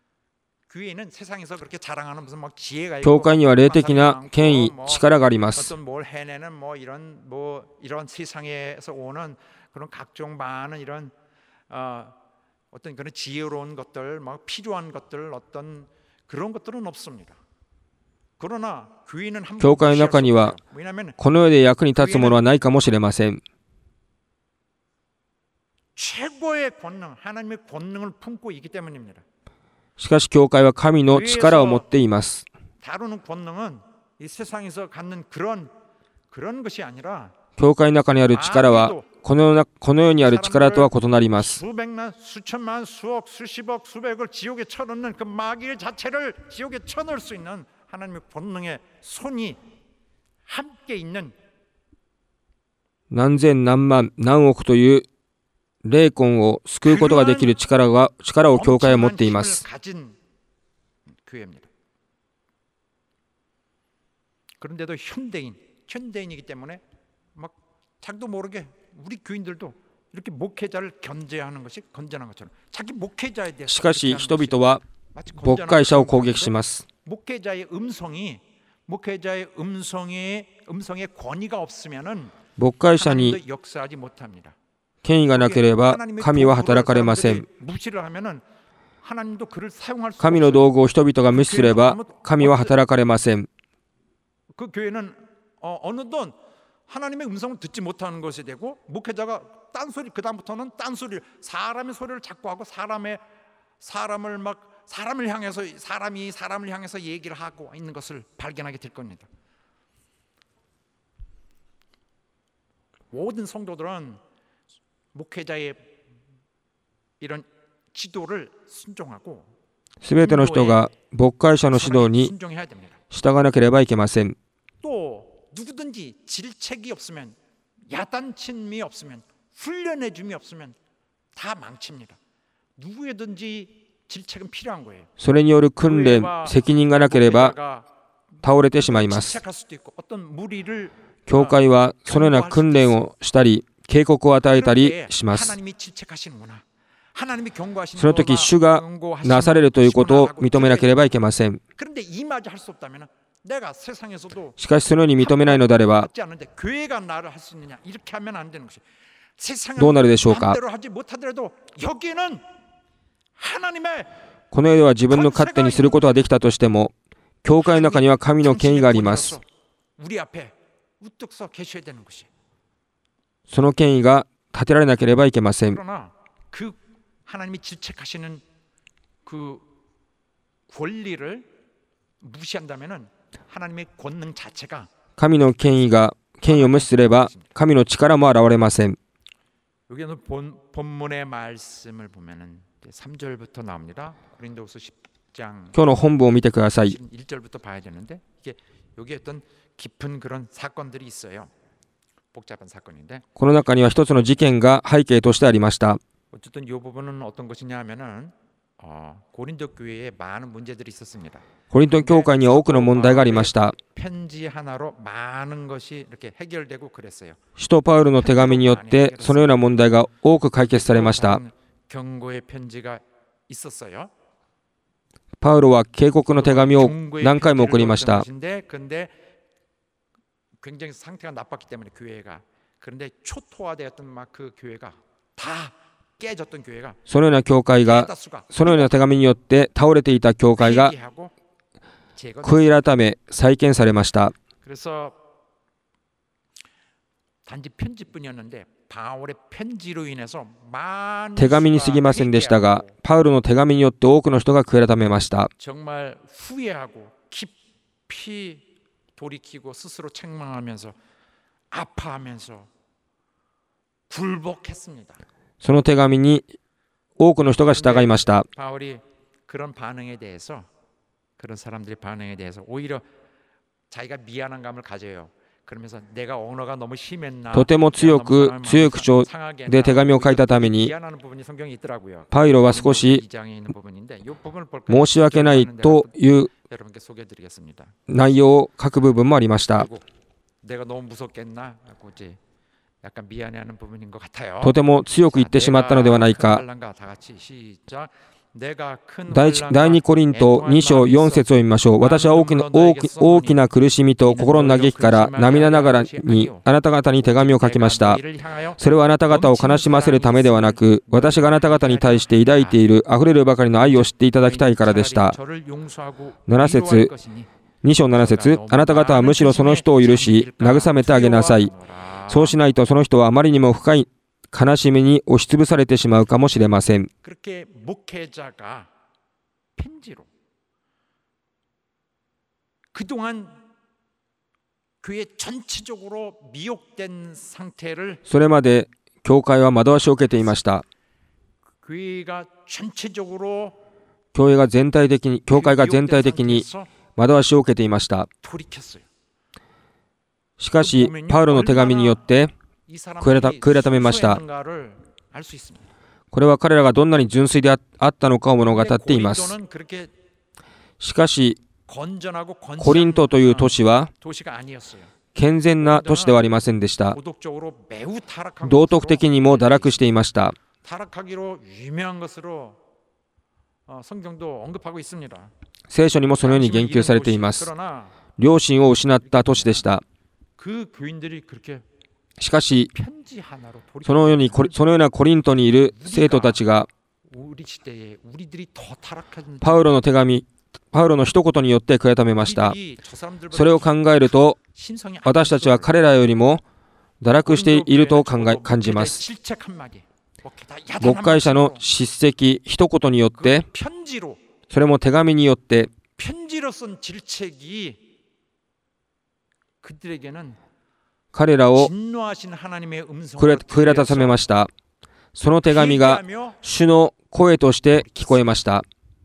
教会には霊的な権威、力があります。 教会の中にはこの世で役に立つものはないかもしれません。 최고의 권능, 하나님의 권능을 품고 있기 때문입니다. しかし教会は神の力を持っています。 教会の中にある力はこの世にある力とは異なります。 何千何万何億という霊魂を救うことができる力を教会は持っています。 그런데도 현대인이기 때문에 막 자기도 모르게 우리 교인들도 이렇게 목회자를 견제하는 것이 건전한 것처럼 자기 목회자에 대해서 しかし人々は牧会者を攻撃します。 목회자의 음성에 권위가 없으면은 牧会者に 역사하지 못합니다. 権威がなければ神は働かれません。神の道具を人々が無視すれば神は働かれません。 하나님의 음성을 듣지 못하는 것이 되고, 목회자가 딴소리, 그 다음부터는 딴소리, 사람의 소리를 자꾸 하고 사람을 향해서, 사람이 사람을 향해서 얘기를 하고 있는 것을 발견하게 될 겁니다. 모든 성도들은 목회자의 이런 지도를 순종하고, すべての人が牧会者の指導に 순종해야 됩니다. 従わなければいけません。 또 누구든지 질책이 없으면, 야단침이 없으면, 훈련해줌이 없으면 다 망칩니다. 누구에든지 질책은 필요한 거예요. それによる訓練、責任がなければ倒れてしまいます。 질책할 수도 있고, 어떤 무리를 教会はそのような訓練をしたり、警告を与えたりします。 하나님이 질책하시는구나. 하나님이 경고하시는 その時、主がなされるということを認めなければいけません。 그런데 이마저 할 수 없다면, 내가 세상에서도 しかし、そのように認めないのであれば、 받지 않는데 교회가 나를 할 수 있느냐? 이렇게 하면 안 되는 것이. 세상은 どうなるでしょうか。 마음대로 하지 못하더라도 여기에는 하나님의 この世では自分の勝手にすることはできたとしても、教会の中には神の権威があります。 우리 앞에 우뚝 서 계셔야 되는 것이. その権威が立てられなければいけません。 그러나 그 하나님이 질책하시는 그 권리를 무시한다면은 하나님의 권능 자체가 神の権威を無視すれば、神の力も現れません。 여기는 본문의 말씀을 보면은 3절부터 나옵니다. 고린도후서 10장 今日の本文を見てください。 1절부터 봐야 되는데, 이게 여기에 어떤 깊은 그런 사건들이 있어요. 복잡한 사건인데, この中には一つの事件が背景としてありました。 어쨌든 이 부분은 어떤 것이냐 하면은 고린도 교회에 많은 문제들이 있었습니다. コリント教会には多くの問題がありました。 편지 하나로 많은 것이 이렇게 해결되고 그랬어요. 使徒パウロの手紙によってそのような問題が多く解決されました。 경고의 편지가 있었어요. パウロは警告の手紙を何回も送りました。 그런데 굉장히 상태가 나빴기 때문에 교회가, 그런데 초토화되었던 막 그 교회가 다 깨졌던 교회가, そのような教会が、そのような手紙によって倒れていた教会が悔い改め再建されました。 그래서 단지 편지뿐이었는데 바울의 편지로 인해서 많은 手紙に過ぎませんでしたが、パウロの手紙によって多くの人が悔い改めました。 정말 후회하고 깊이 돌이키고 스스로 책망하면서 아파하면서 굴복했습니다. その手紙に多くの人が従いました。 바울이 그런 반응에 대해서, 그런 사람들의 반응에 대해서 오히려 자기가 미안한 감을 가져요. 그러면서 내가 언어가 너무 심했나, とても強い口調で手紙を書いたために、 미안한 부분이 성경에 있더라고요. パウロは少し 2장에 있는 부분인데 이 부분을 볼까요? 申し訳ないという 여러분께 소개해드리겠습니다. 内容を書く部分もありました。 내가 너무 무섭겠나 하고 이제 약간 미안해하는 부분인 것 같아요. とても強く言ってしまったのではないか。 다 같이 시작. 第二コリント2章4節を読みましょう。私は大きな苦しみと心の嘆きから涙ながらにあなた方に手紙を書きました。それはあなた方を悲しませるためではなく、私があなた方に対して抱いているあふれるばかりの愛を知っていただきたいからでした。7節2章7節あなた方はむしろその人を許し慰めてあげなさい。そうしないとその人はあまりにも深い悲しみに押しつぶされてしまうかもしれません。 그렇게 목회자가 편지로 그동안 교회 전체적으로 미혹된 상태를, それまで教会は惑わしを受けていました。 교회가 전체적으로 教会が全体的に惑わしを受けていました。 돌이켰어요. しかしパウロの手紙によって悔い改めました。これは彼らがどんなに純粋であったのかを物語っています。しかしコリントという都市は健全な都市ではありませんでした。道徳的にも堕落していました。聖書にもそのように言及されています。良心を失った都市でした。しかしそのようなコリントにいる生徒たちがパウロの一言によって悔い改めました。それを考えると私たちは彼らよりも堕落していると感じます。牧会者の叱責一言によって、それも手紙によって彼らを悔い改めました。その手紙が主の声として聞こえました。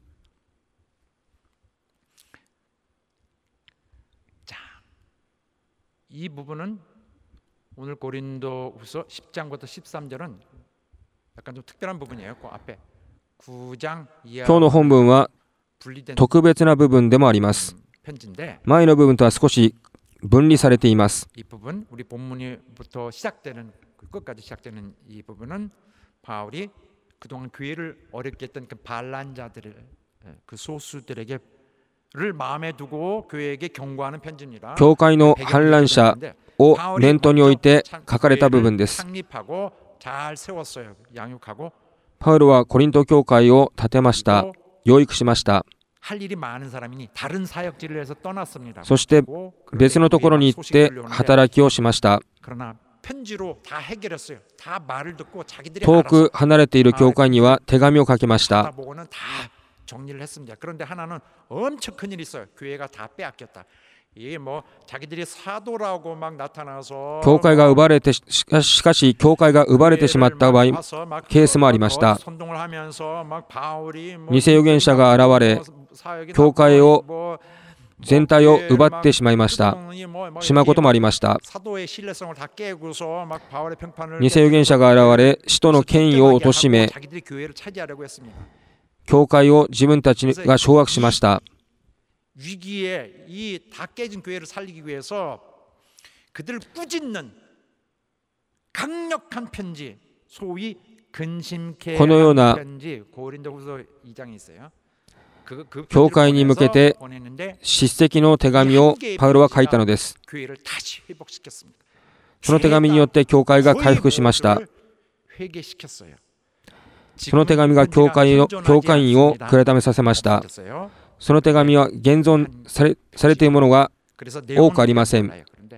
이 부분은 오늘 고린도후서 10장부터 13절은 약간 좀 특별한 부분이에요. 그 앞에 9장 이하 今日の本文は 분리된 特別な部分でもあります。 편지인데 前の部分とは少し分離されています。 이 부분 우리 본문부터 시작되는 끝까지 시작되는 이 부분은 바울이 그동안 교회를 어렵게 했던 그 반란자들을 그 소수들에게 를 마음에 두고 교회에게 경고하는 편지입니다. 教会の反乱者を念頭に置いて書かれた部分です。 창립하고 잘 세웠어요. 양육하고 パウロはコリント教会を建てました。養育しました。 할 일이 많은 사람이니 다른 사역지를 해서 떠났습니다. そして別のところに行って働きをしました。 그러나 편지로 다 해결했어요. 다 말을 듣고 자기들이 遠く離れている教会には手紙を書きました。 보고는 다 정리를 했습니다. 그런데 하나는 엄청 큰일이 있어요. 교회가 다 빼앗겼다. 이 뭐 자기들이 사도라고 막 나타나서 教会が奪われてしかし教会が奪われてしまった場合ケースもありました。偽預言者が現れ教会を全体を奪ってしまいましたしまうこともありました。偽預言者が現れ使徒の権威を貶め教会を自分たちが掌握しました。 위기에 이 다 깨진 교회를 살리기 위해서 그들을 꾸짖는 강력한 편지, 소위 근심케 하는 편지 고린도후서 2장에 있어요. 教会に向けて叱責の手紙をパウロは書いたのです。その手紙によって教会が回復しました。その手紙が教会員を悔い改めさせました。 その手紙は現存されているものが多くありません。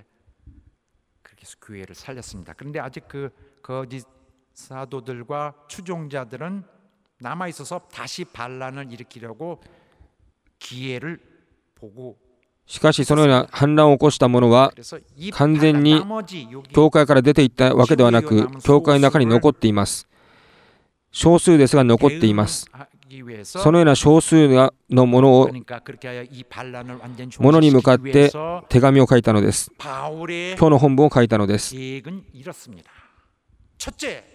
그런데 아직 그 거짓 사도들과 추종자들은 남아 있어서 다시 반란을 일으키려고 기회를 보고 しかしそのような反乱を起こした者は完全に教会から出ていったわけではなく教会の中に残っています。少数ですが残っています。 そのような少数のものに向かって手紙を書いたのです。今日の本文を書いたのです。 첫째,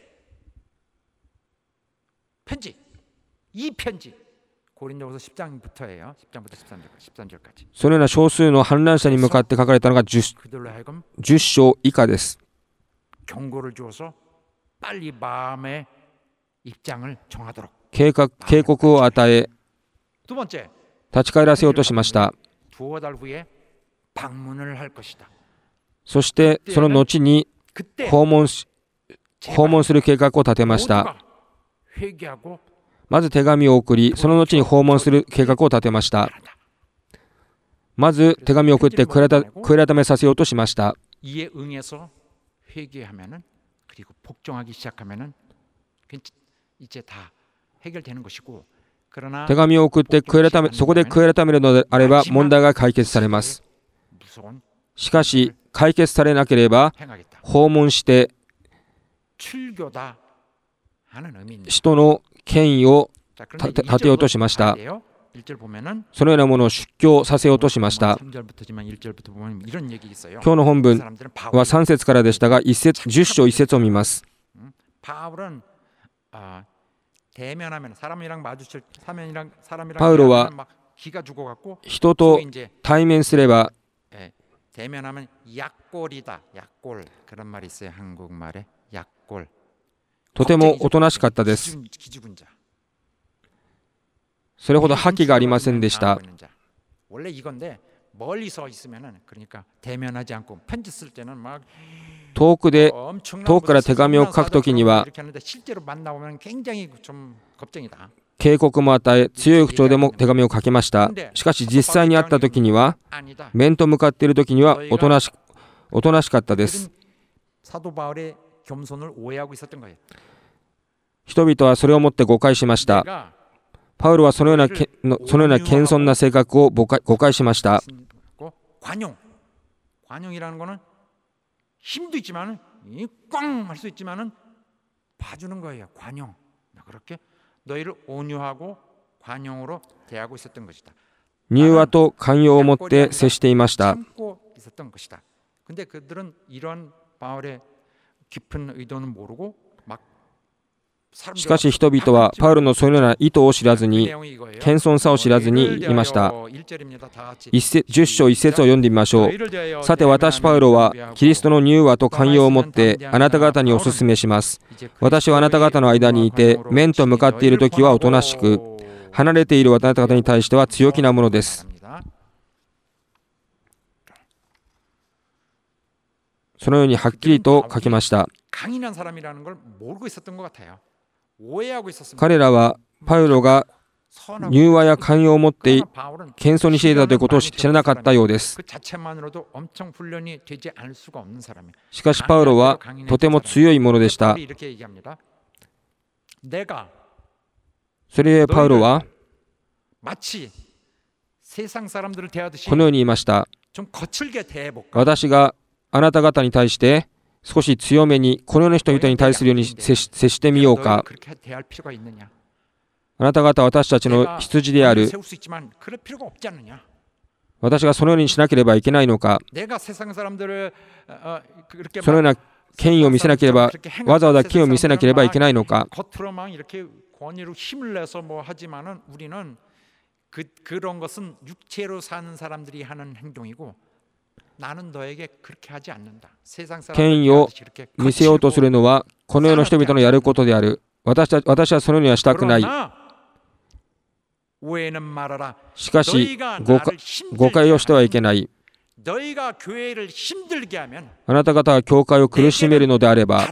편지. 이 편지. 고린도후서 10장부터예요. 10장부터 13절까지. そのような少数の反乱者に向かって書かれたのが 10章以下です。 경고를 주어서 빨리 마음의 입장을 정하도록. 警告を与え立ち返らせようとしました。そしてその後に訪問する計画を立てました。まず手紙を送りその後に訪問する計画を立てました。まず手紙を送って悔い改めさせようとしました。 手紙を送ってそこで悔い改めるのであれば問題が解決されます。しかし解決されなければ訪問して使徒の権威を立てようとしました。そのようなものを出教させようとしました。今日の本文は3節からでしたが10章1節を見ます。 パウロは人と対面すればとてもおとなしかったです。それほど覇気がありませんでした。 遠くから手紙を書くときには警告も与え強い口調でも手紙を書きました。しかし実際に会ったときには面と向かっているときにはおとなしかったです。 사도 바울의 겸손을 오해하고 있었던 거예요. 人々はそれをもって誤解しました。 내가 パウロはそのような謙遜な性格を誤解しました。 관용이라는 거는 힘도 있지만 꽝 할 수 있지만은 봐주는 거예요. 관용. 그렇게 너희를 온유하고 관용으로 대하고 있었던 것이다. 柔和と寛容をもって接していました。 참고 있었던 것이다. 근데 그들은 이런 바울의 깊은 의도는 모르고 막 しかし人々はパウロのそのような意図を知らずに、謙遜さを知らずにいました。10章1節を読んでみましょう。さて私パウロはキリストの柔和と寛容をもってあなた方にお勧めします。私はあなた方の間にいて面と向かっているときはおとなしく、離れているあなた方に対しては強気なものです。そのようにはっきりと書きました。彼らはパウロが柔和や寛容を持って謙遜にしていたということを知らなかったようです。しかしパウロはとても強いものでした。それゆえパウロはこのように言いました。私があなた方に対して少し強めにこの世の人々に対するように接してみようか。あなた方は私たちの羊である。私がそのようにしなければいけないのか。そのような権威を見せなければ、わざわざ権威を見せなければいけないのか。権威を見せようとするのはこの世の人々のやることである。私はそのようにはしたくない。しかし誤解をしてはいけない。あなた方が教会を苦しめるのであれば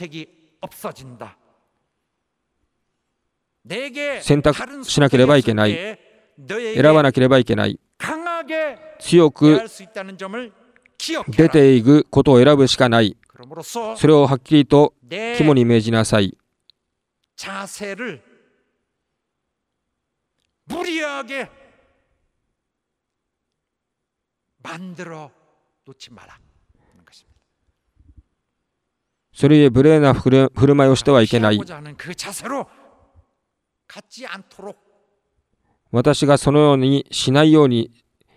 選択しなければいけない。選ばなければいけない。強く出ていくことを選ぶしかない。それをはっきりと肝に銘じなさい。それゆえ無礼な振る舞いをしてはいけない。私がそのようにしないように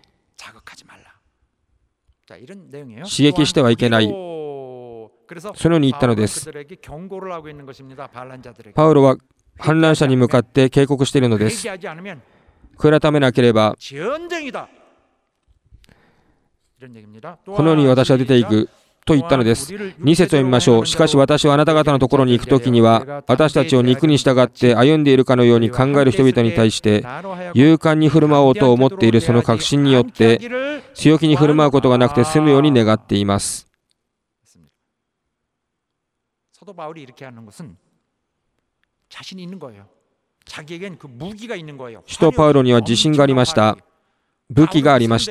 刺激してはいけない。そのように言ったのです。パウロは反乱者に向かって警告しているのです。悔い改めなければこのように私は出ていくと言ったのです。2節を読みましょう。しかし私はあなた方のところに行くときには私たちを肉に従って歩んでいるかのように考える人々に対して勇敢に振る舞おうと思っているその確信によって強気に振る舞うことがなくて済むように願っています。使徒パウロには自信がありました。武器がありました。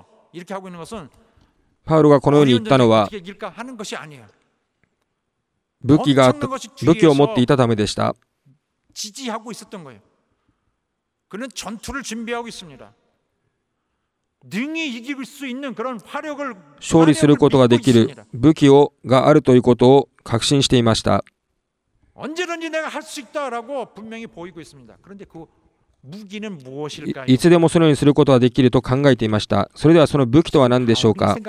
パウロがこのように言ったのは武器を持っていたためでした。勝利することができる武器があるということを確信していました。いつでもそのようにすることができると考えていました。それではその武器とは何でしょうか。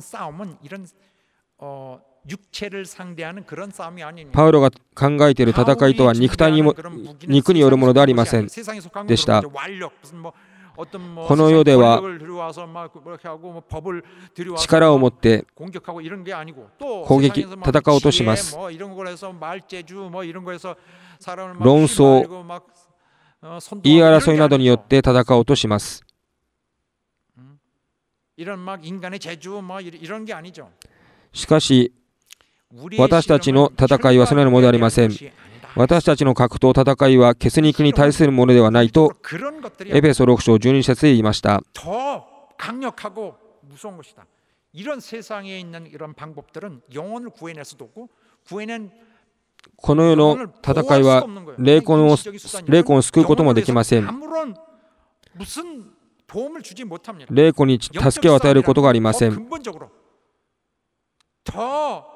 パウロが考えている戦いとは肉によるものではありませんでした。この世では力を持って攻撃、戦おうとします。論争、言い争いなどによって戦おうとします。しかし私たちの戦いはそのようなものではありません。私たちの格闘戦いは血肉に対するものではないとエペソ6章12節で言いました。 이런 세상에 있는 이런 방법들은 영혼을 구해낼 수도 없고 구해낸 この世の戦いは霊魂を救うこともできません。 아무런 무슨 도움을 주지 못합니다. 霊魂に助けを与えることがありません。 근본적으로 더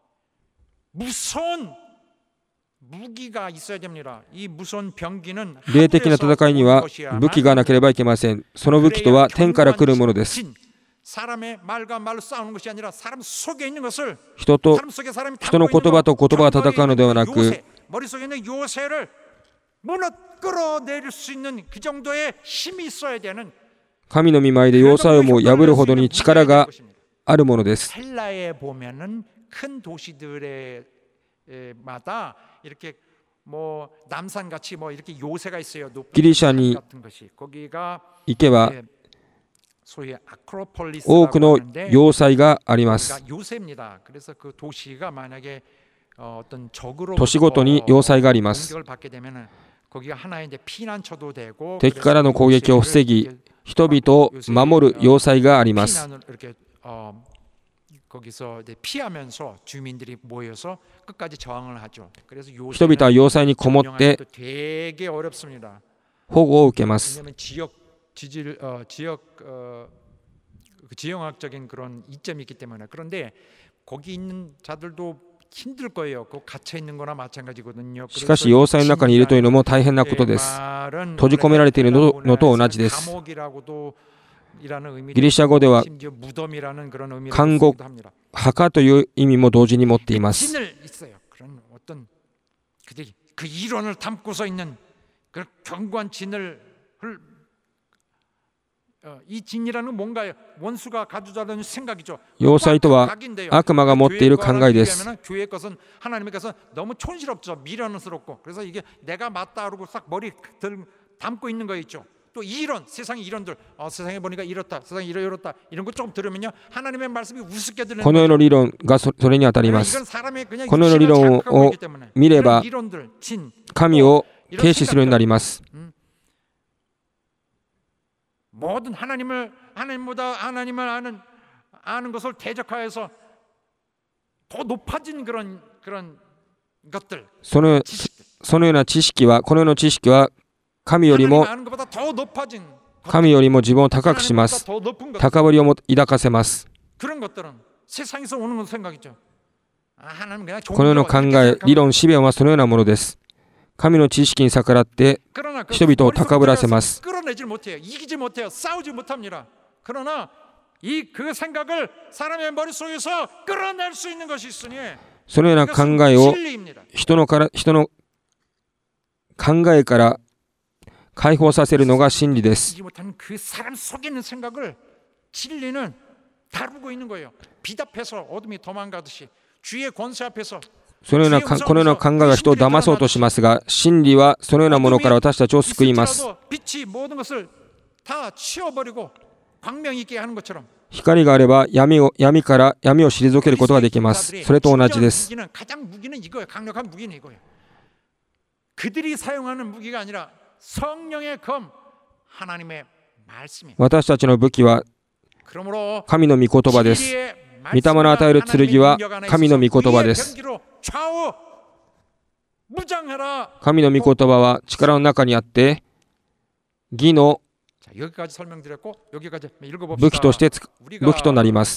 무서운 무기가 있어야 됩니다. 이 무서운 병기는 霊的な戦いには武器がなければいけません。その武器とは天から来るものです。 사람의 말과 말로 싸우는 것이 아니라 사람 속에 있는 것을 人の言葉と言葉が戦うのではなく、 머릿속에 있는 요새를 끌어내릴 수 있는 그 정도의 힘이 있어야 되는 神の御前で要塞をも破るほどに力があるものです。 헬라에 보면은 큰 도시들에 마다 이렇게 뭐 남산 같이 뭐 이렇게 요새가 있어요. ギリシャに 같은 것이 거기가 行けば多くの要塞があります。 요새입니다. 그래서 그 도시가 만약에 어떤 都市ごとに要塞があります。 거기가 하나의 이제 피난처도 되고 敵からの攻撃を防ぎ、人々を守る要塞があります。 거기서 이제 피하면서 주민들이 모여서 끝까지 저항을 하죠. 그래서 人々は要塞にこもって 되게 어렵습니다. 保護を受けます。 왜냐하면 지형학적인 그런 이점이 있기 때문에. 그런데 거기 있는 자들도 힘들 거예요. 그 갇혀 있는 거나 마찬가지거든요. しかし要塞の中にいるというのも大変なことです。閉じ込められているのと同じです。 ギリシャ語では監獄、墓という意味も同時に持っています。 그 이론을 담고서 있는 그 견고한 진을 이 진이라는 뭔가요? 원수가 가져다는 생각이죠. 要塞とは悪魔が持っている考えです。 교회 것은 하나님의 것은 너무 촌스럽죠. 미련스럽고. 그래서 이게 내가 맞다 그러고 싹 머리 담고 있는 거 있죠. 또 이론, 세상의 이론들, 세상에 보니까 이렇다, 세상이 이렇다 이런 거 조금 들으면요 하나님의 말씀이 우습게 들리는 この世の理論がそれに当たります。 この世の理論を見れば神を軽視するようになります。 모든 하나님보다 하나님을 아는 것을 대적하여서 더 높아진 그런 것들. そのような知識は、この世の知識は神よりも自分を高くします。高ぶりを抱かせます。 그런 것들은 세상에서 오는 생각이죠. この世の考え、理論、思辨はそのようなものです。 神の知識に逆らって人々を高ぶらせます。 끌어내질 못해요. 이기지 못해요. 싸우지 못합니다. 그러나 그 생각을 사람의 머릿속에서 끌어낼 수 있는 것이 있으니 そのような考えを人の考えから解放させるのが真理です。 그 사람 속에 있는 생각을 진리는 다루고 있는 거예요. 비답해서 어둠이 도망가듯이 주의 권세 앞에서 このような考えが人を騙そうとしますが、真理はそのようなものから私たちを救います。光があれば闇を退けることができます。それと同じです。 그들이 사용하는 무기가 아니라 성령의 검, 하나님의 말씀입니다. 私たちの武器は神の御言葉です。御霊の与える剣は神の御言葉です。 神の御言葉は力の中にあって義の武器となります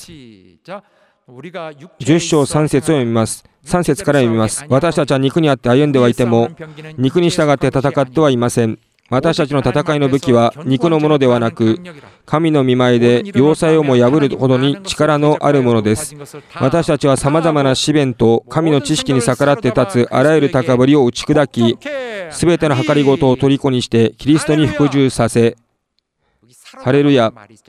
。10章3節を読みます。3節から読みます。私たちは肉にあって歩んではいても肉に従って戦ってはいません。私たちの戦いの武器は肉のものではなく、神の御前で要塞をも破るほどに力のあるものです。私たちはさまざまな試練と神の知識に逆らって立つあらゆる高ぶりを打ち砕き、すべての計りごとを虜にしてキリストに服従させ、ハレルヤ。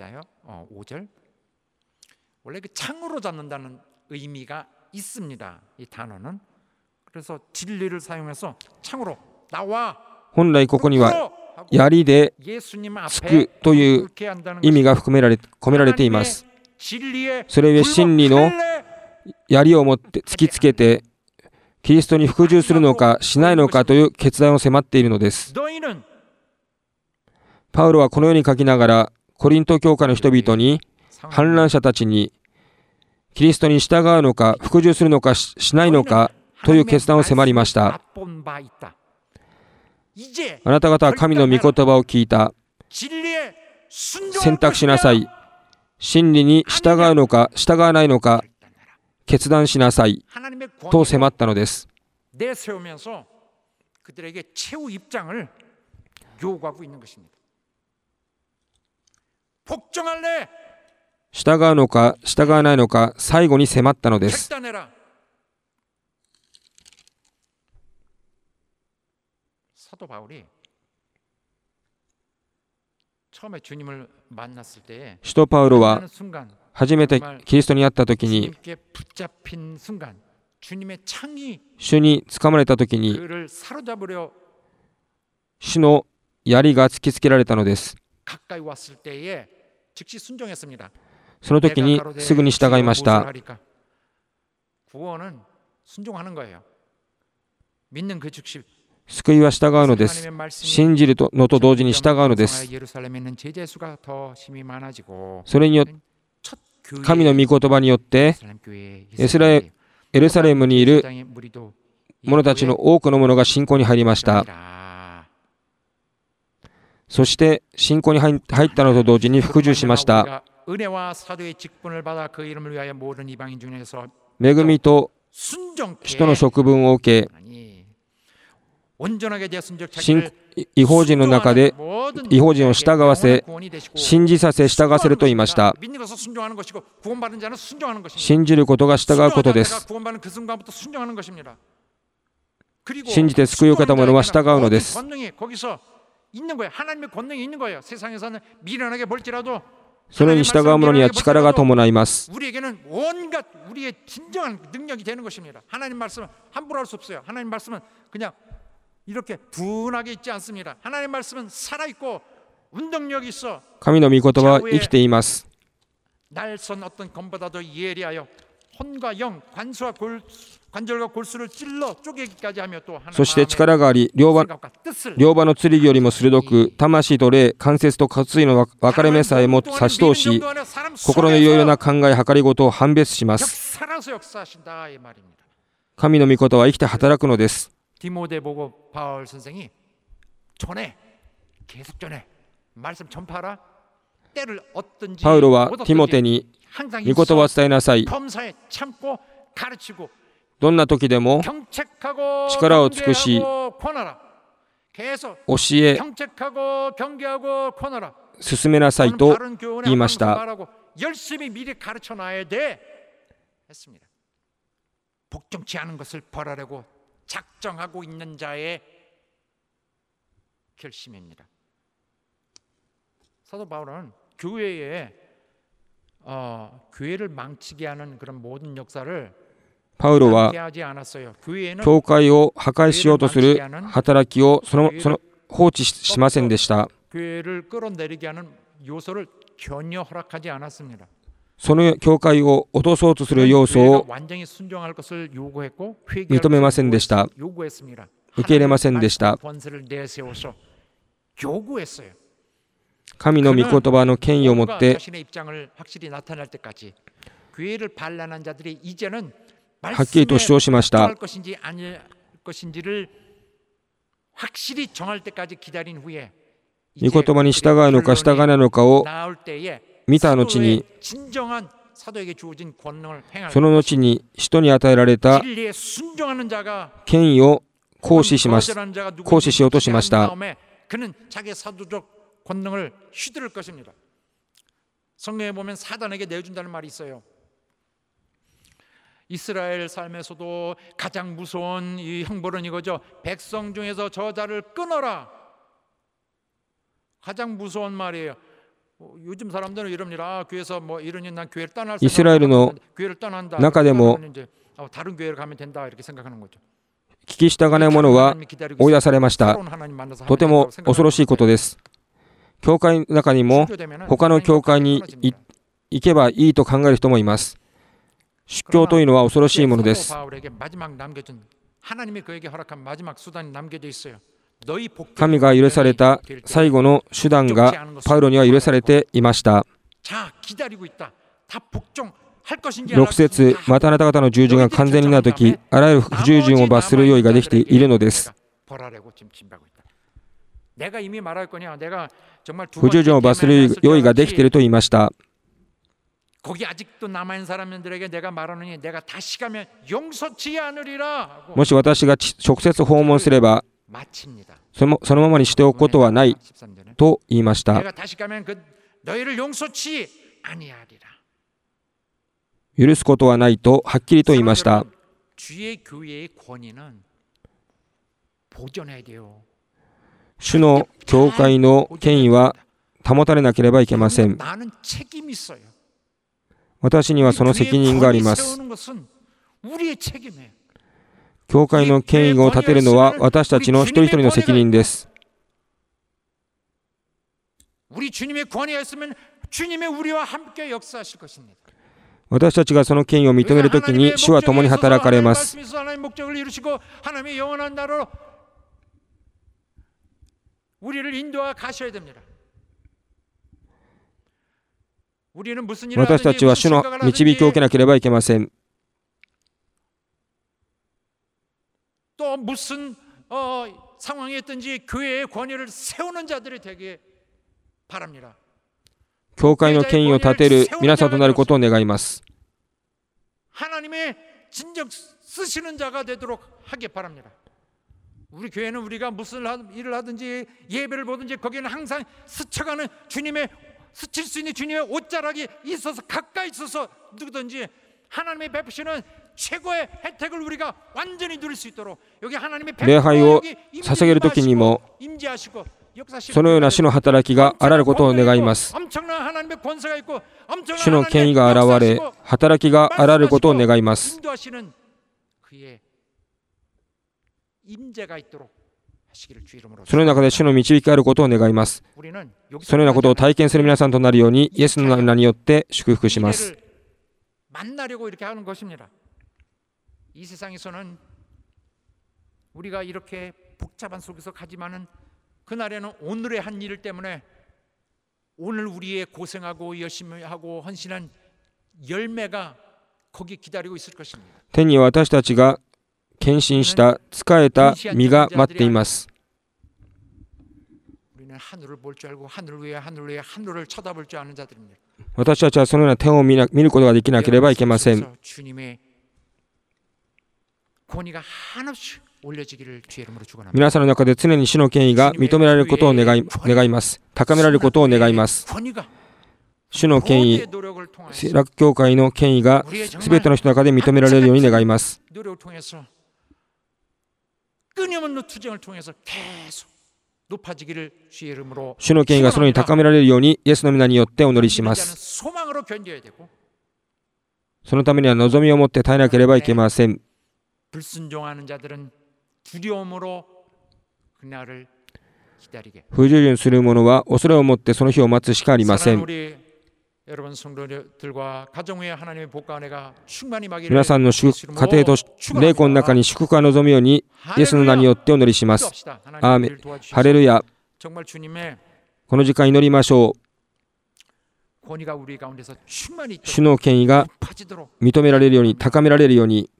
원래 그 창으로 잡는다는 의미가 있습니다. 이 단어는. 그래서 진리를 사용해서 창으로 나와. 本来ここには槍で突くという意味が込められています。それゆえ真理の槍を持って突きつけてキリストに服従するのかしないのかという決断を迫っているのです。パウロはこのように書きながらコリント教会の人々に反乱者たちにキリストに従うのか服従するのか しないのかという決断を迫りました。あなた方は神の御言葉を聞いた。選択しなさい。真理に従うのか従わないのか決断しなさいと迫ったのです。従うのか従わないのか最後に迫ったのです。使徒パウロは初めてキリストに会ったときに、主につかまれたときに主の槍が突きつけられたのです。その時にすぐに従いました。救いは従うのです。信じるのと同時に従うのです。それによって神の御言葉によってエルサレムにいる者たちの多くの者が信仰に入りました。そして信仰に入ったのと同時に服従しました。恵みと使徒の職分を受け、異邦人の中で異邦人を従わせ、信じさせ従わせると言いました。信じることが従うことです。信じて救いを受けた者は従うのです。それに従う者には力が伴います。神の御言葉は生きています。そして力があり、両刃の剣よりも鋭く、魂と霊、関節と骨髄の分かれ目さえも差し通し、心のいろいろな考え、計りごとを判別します。神の御言葉は生きて働くのです。パウロはティモテに御言葉を伝えなさい。どんな時でも力を尽くし教え進めなさいと言いました。 사도 바울은 교회에 교회를 망치게 하는 그런 모든 역사를 パウロは教会を破壊しようとする働きをその放置しませんでした。その教会を落とそうとする要素を認めませんでした。受け入れませんでした。神の御言葉の権威を持ってはっきりと主張しました。御言葉に従うのか従わないのかを見た後に、その後に人に与えられた権威を行使しようとしました。 이스라엘 삶에서도 가장 무서운 이 형벌은 이거죠. 백성 중에서 저자를 끊어라. 가장 무서운 말이에요. 요즘 사람들은 이럽니다. 교회에서 뭐 이러니 난 교회를 떠날 생각을 교회를 떠난다. 中でも 다른 교회를 가면 된다 이렇게 생각하는 거죠. 聞き従わない者は追い出されました。とても恐ろしいことです。教会の中にも他の教会に行けばいいと考える人もいます。宗教というのは恐ろしいものです。神が許された最後の手段がパウロには許されていました。 6節、またあなた方の従順が完全になるとき、あらゆる不従順を罰する用意ができているのです。不従順を罰する用意ができていると言いました。もし私が直接訪問すれば、そのままにしておくことはないと言いました。許すことはないとはっきりと言いました。主の教会の権威は保たれなければいけません。私にはその責任があります。教会の権威を立てるのは私たちの一人一人の責任です。私たちがその権威を認めるときに主は共に働かれます。私たちは主の導きを受けなければいけません。教会の権威を立てる皆さんとなることを願います。礼拝を捧げるときにもそのような主の働きがあられることを願います。主の権威が現れ、働きがあられることを願います。その中で主の導きがあることを願います。そのようなことを体験する皆さんとなるように、イエスの名によって祝福します。 그날에는 오늘의 한 일 때문에 오늘 우리의 고생하고 열심히 하고 헌신한 열매가 거기 기다리고 있을 것입니다. 天に私たちが献身した仕えた実が待っています。 우리는 하늘을 볼 줄 알고 하늘 위에 하늘을 쳐다볼 줄 아는 자들입니다. 私たちはそのような天を見ることができなければいけません。 주님의 권위가 한없이 皆さんの中で常に主の権威が認められることを願います。高められることを願います。主の権威、聖楽教会の権威がすべての人の中で認められるように願います。主の権威がそのように高められるようにイエスの皆によってお祈りします。そのためには望みを持って耐えなければいけません。 不従順する者は恐れを持ってその日を待つしかありません。皆さんの家庭と霊魂の中に祝福が望むようにイエスの名によってお祈りします。アーメン。ハレルヤ。この時間祈りましょう。主の権威が認められるように、高められるように。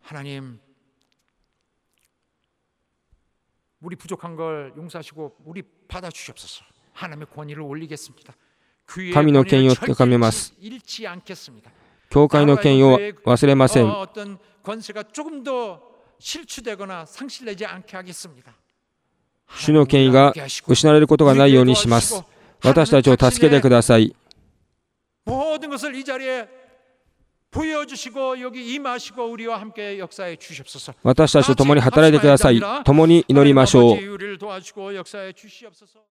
우리 부족한 걸 용서하시고 우리 받아 주시옵소서. 하나님의 권위를 올리겠습니다. 神の権威を高めます。教会の権威を忘れません。 어떤 권세가 조금 더 실추되거나 상실되지 않게 하겠습니다. 主の権威が失われることがないようにします。私たちを助けてください。 모든 것을 이 자리에 보여주시고 여기 임하시고 우리와 함께 역사해 주시옵소서. 私たちと共に働いてください。共に祈りましょう。